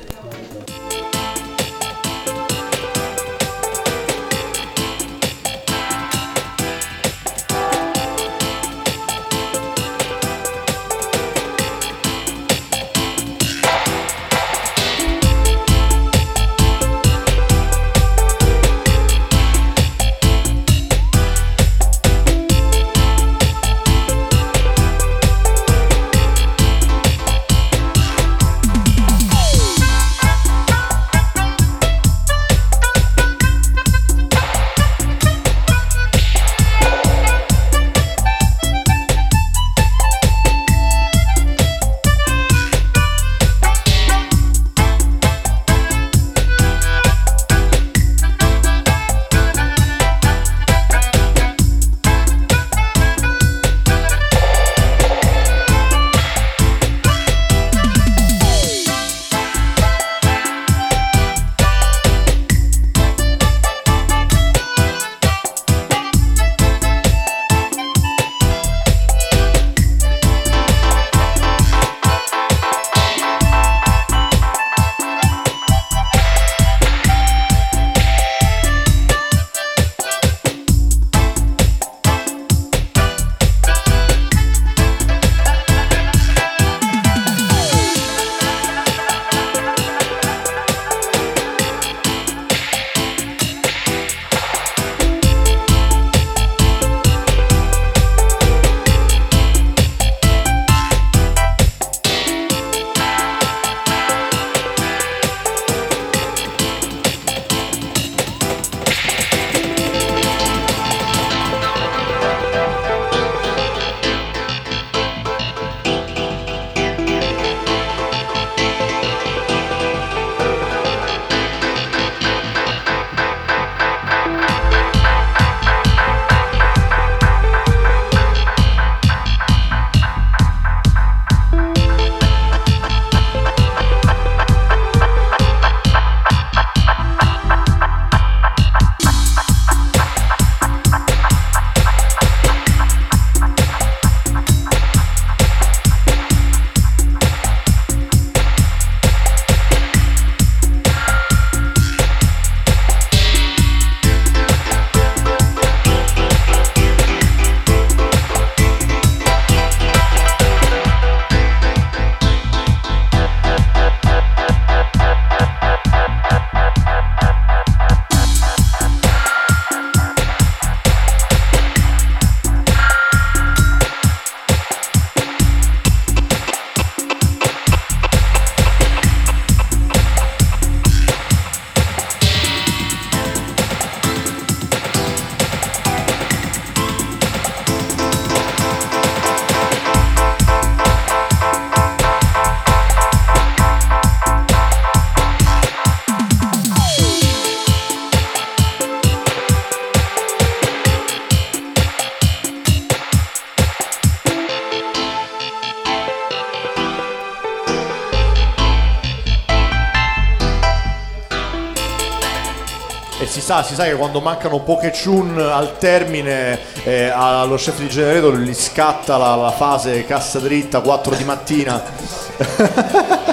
Speaker 3: E si sa, si sa che quando mancano poche tune al termine eh, allo chef di Generator gli scatta la, la fase cassa dritta quattro di mattina.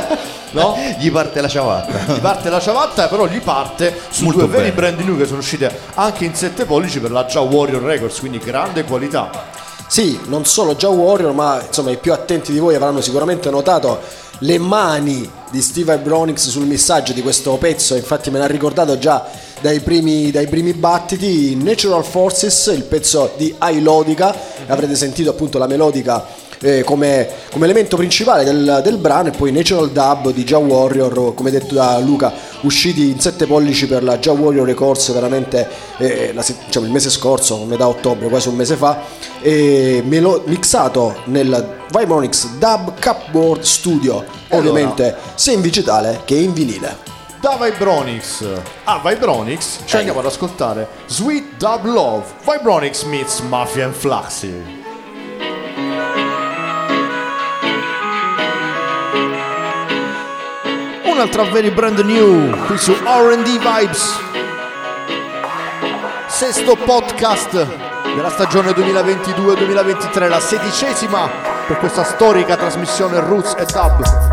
Speaker 3: no?
Speaker 4: Gli parte la ciabatta.
Speaker 3: Gli parte la ciabatta, però gli parte su
Speaker 4: Molto
Speaker 3: due veri
Speaker 4: bene.
Speaker 3: brand new che sono uscite anche in sette pollici per la Jah Warrior Records, quindi grande qualità.
Speaker 1: Sì, non solo Jah Warrior, ma insomma i più attenti di voi avranno sicuramente notato le mani di Steve Ibronix sul missaggio di questo pezzo, infatti me l'ha ricordato già dai primi, dai primi battiti. Natural Forces, il pezzo di Ailodica, avrete sentito appunto la melodica eh, come, come elemento principale del, del brano, e poi Natural Dub di Jah Warrior, come detto da Luca, usciti in sette pollici per la Jah Warrior Records veramente eh, la, diciamo, il mese scorso, metà ottobre, quasi un mese fa, e melo- mixato nel Vibronix Dub Cupboard Studio,
Speaker 3: E
Speaker 1: ovviamente
Speaker 3: allora?
Speaker 1: sia in digitale che in vinile.
Speaker 3: Da Vibronix a Vibronix ci andiamo ad ascoltare Sweet Dub Love, Vibronix meets Mafia and Fluxy. Un'altra very brand new qui su R and D Vibes, sesto podcast della stagione duemilaventidue duemilaventitré, la sedicesima per questa storica trasmissione Roots e Dub.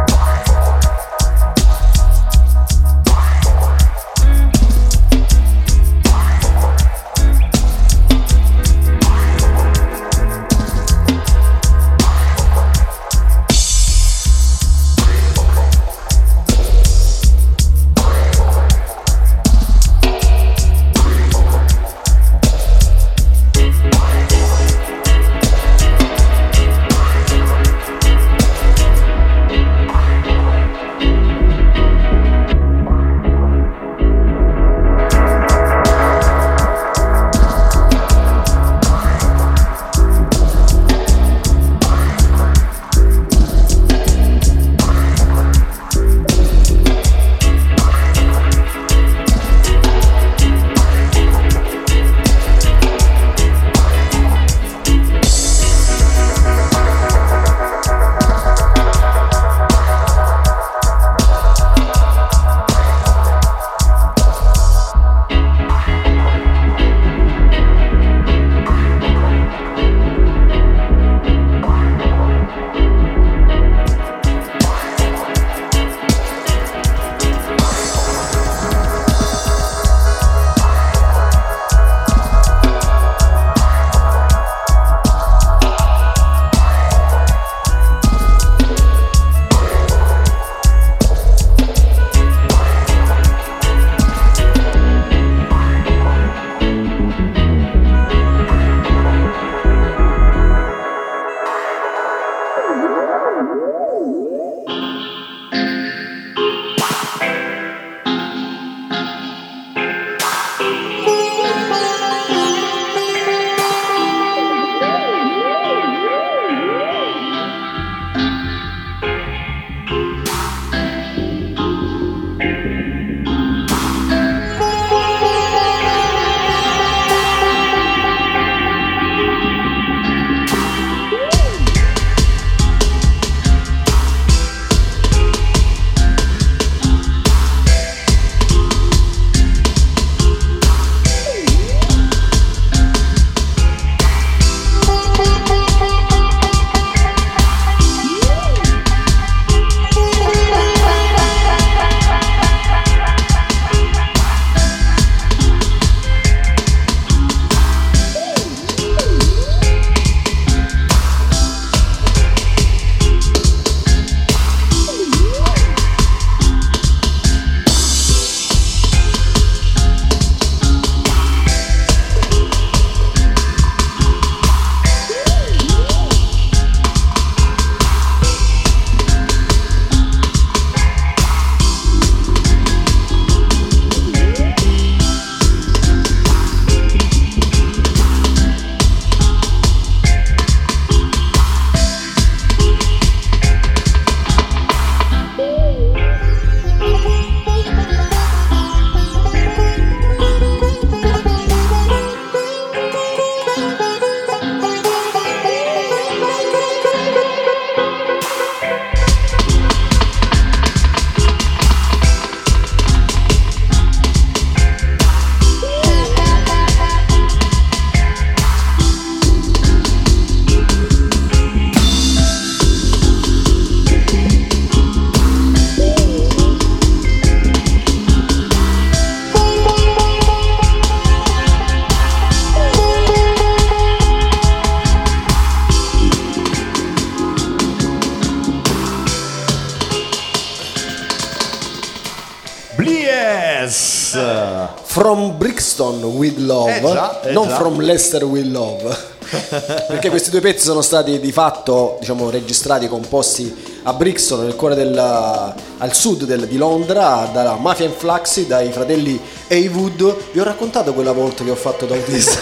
Speaker 3: Phoenix.
Speaker 1: From Brixton with Love,
Speaker 3: Eh già, eh
Speaker 1: non
Speaker 3: già.
Speaker 1: From Leicester with Love. Perché questi due pezzi sono stati di fatto, diciamo, registrati, composti a Brixton, nel cuore del, al sud del- di Londra, dalla Mafia Influxy, dai fratelli Heywood. Vi ho raccontato quella volta che ho fatto da autista.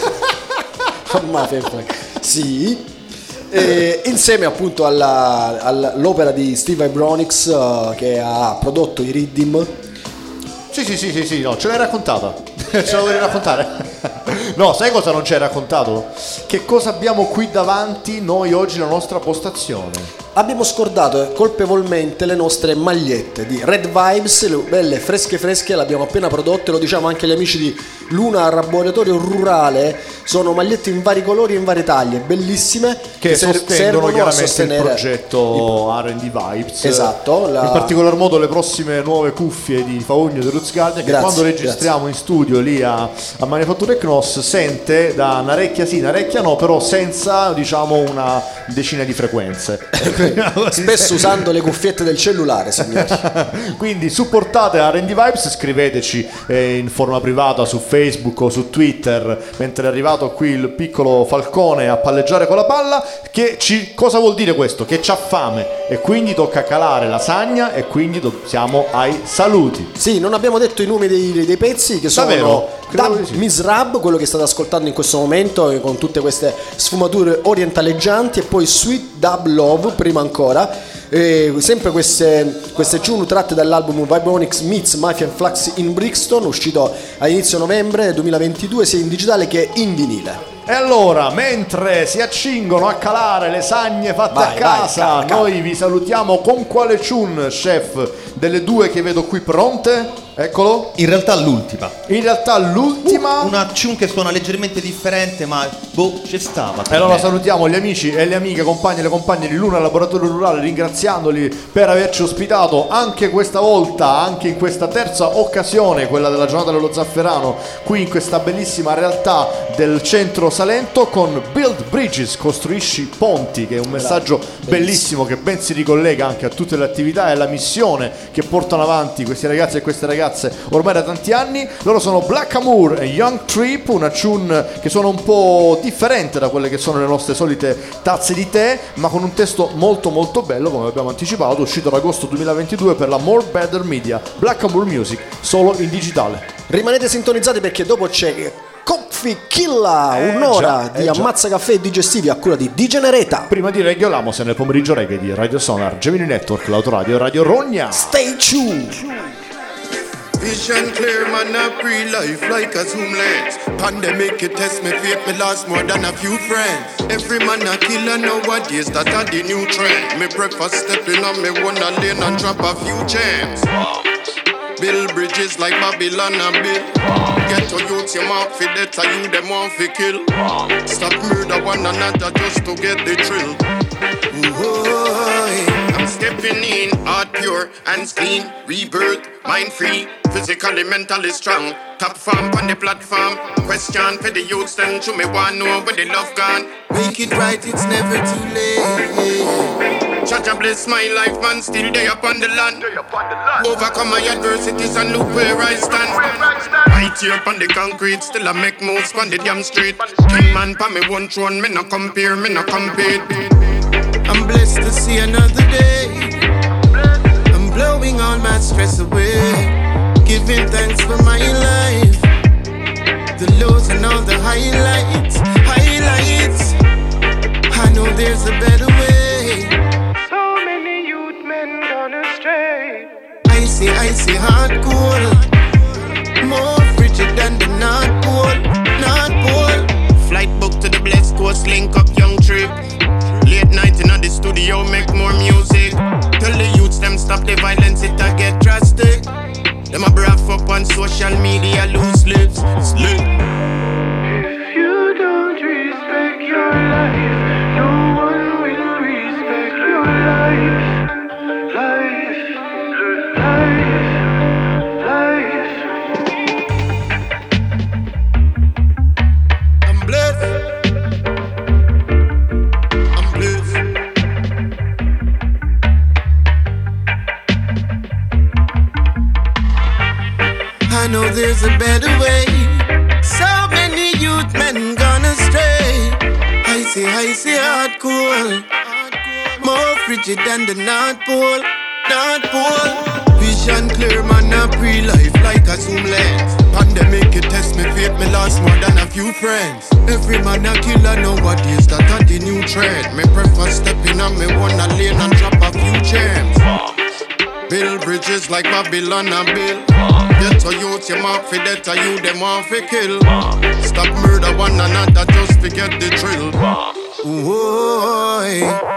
Speaker 1: Mafia Influxy. Sì. E insieme appunto alla- all'opera di Steve Ibronix, eh, che ha prodotto i Riddim.
Speaker 3: Sì, sì, sì, sì, sì, no, ce l'hai raccontata. Ce la vuoi raccontare? No, sai cosa non ci hai raccontato? Che cosa abbiamo qui davanti noi oggi, la nostra postazione?
Speaker 1: Abbiamo scordato colpevolmente le nostre magliette di Red Vibes, le belle fresche fresche, le abbiamo appena prodotte, lo diciamo anche agli amici di Luna Arboretorio Rurale, sono magliette in vari colori e in varie taglie, bellissime,
Speaker 3: Che
Speaker 1: ser-
Speaker 3: sostengono
Speaker 1: servono a
Speaker 3: chiaramente il
Speaker 1: sostenere
Speaker 3: progetto R and D Vibes.
Speaker 1: Esatto, la-
Speaker 3: In particolar modo le prossime nuove cuffie di Faugno di Roots Garden, che
Speaker 1: Grazie,
Speaker 3: quando registriamo in studio lì a, a Manifatture Knoss sente da una orecchia sì, una orecchia no, però senza, diciamo, una decina di frequenze.
Speaker 1: spesso usando le cuffiette del cellulare, signori.
Speaker 3: Quindi supportate R and D Vibes, scriveteci eh, in forma privata su Facebook o su Twitter, mentre è arrivato qui il piccolo Falcone a palleggiare con la palla, che ci, cosa vuol dire questo? Che c'ha fame e quindi tocca calare lasagna e quindi do- siamo ai saluti.
Speaker 1: Sì, non abbiamo detto i nomi dei, dei pezzi, che sono
Speaker 3: Davvero? Credevo
Speaker 1: Dub
Speaker 3: di sì.
Speaker 1: Misrab, quello che state ascoltando in questo momento, eh, con tutte queste sfumature orientaleggianti, e poi Sweet Dub Love prima ancora. E sempre queste, queste tune tratte dall'album Vibronix Meets Mafia Influxy in Brixton, uscito a inizio novembre duemilaventidue sia in digitale che in vinile.
Speaker 3: E allora, mentre si accingono a calare le sagne fatte
Speaker 1: Vai,
Speaker 3: a
Speaker 1: vai,
Speaker 3: casa,
Speaker 1: cala, cala.
Speaker 3: noi vi salutiamo con quale tune, chef, delle due che vedo qui pronte? Eccolo.
Speaker 4: In realtà l'ultima.
Speaker 3: In realtà l'ultima.
Speaker 4: Una tune che suona leggermente differente, ma boh, ci stava.
Speaker 3: E allora salutiamo gli amici e le amiche, compagni e le compagne di Luna Laboratorio Rurale, ringraziandoli per averci ospitato anche questa volta, anche in questa terza occasione, quella della giornata dello Zafferano, qui in questa bellissima realtà del centro Salento, con Build Bridges, costruisci ponti, che è un messaggio bellissimo che ben si ricollega anche a tutte le attività e alla missione che portano avanti questi ragazzi e queste ragazze ormai da tanti anni. Loro sono Black Amour e Young Trip, una tune che suona un po' differente da quelle che sono le nostre solite tazze di tè, ma con un testo molto molto bello, come abbiamo anticipato, uscito ad agosto duemilaventidue per la More Better Media. Black Amour Music, solo in digitale.
Speaker 1: Rimanete sintonizzati perché dopo c'è Coffee Killa,
Speaker 3: Eh,
Speaker 1: un'ora
Speaker 3: già,
Speaker 1: di
Speaker 3: eh, già.
Speaker 1: Ammazza Caffè e digestivi a cura di Digenereta.
Speaker 3: Prima di Reggae Olamos nel pomeriggio reggae di Radio Sonar, Gemini Network, l'autoradio Radio Rogna.
Speaker 1: Stay tuned.
Speaker 18: Vision clear, man, I pre-life like a zoom lens. Pandemic, it test me faith, me lost more than a few friends. Every man a killer nowadays, that are the new trend. Me breakfast stepping on me one a lane and drop a few gems. Build bridges like Babylon and Bill. Get to youth, your mark for that, you them want for kill. Stop murder one another just to get the thrill. Ooh, I'm stepping in, heart pure and clean. Rebirth, mind free, physically, mentally strong. Top farm on the platform. Question for the youths, then to me one know where the love gone. Make it right, it's never too late. Jah bless my life, man, still there upon the land. Overcome my adversities and look where I stand. Right here upon the concrete, still I make moves on the damn street. King man pa me one throne, me no compare, me no compete. I'm blessed to see another day. I'm blowing all my stress away. Giving thanks for my life. The lows and all the highlights, highlights. I know there's a better way.
Speaker 7: So many youth men gone astray.
Speaker 18: I see, I see hardcore. More frigid than the North Pole, North Pole. Flight book to the blessed coast, link up young trip. Late night in the studio, make more music. Tell the youths them stop the violence, it a get drastic. Them a braff up on social media, loose lips, slip.
Speaker 7: If you don't respect your life, no one will respect your life. Life, life, life.
Speaker 18: I'm blessed. I'm blessed. I know
Speaker 19: there's a better way. So many youth men gone astray. Icy, icy, hard cool. More frigid than the North Pole. North Pole. Vision clear, man, a pre-life like a zoom lens. Pandemic, it test me faith, me lost more than a few friends. Every man a killer nowadays, that a the new trend. Me prefer stepping on me one a lane and drop a few gems. Build bridges like Babylon and Bill. Get to youth, you mark for that, to you them want for kill. Stop murder one another, just forget the drill. Ooh,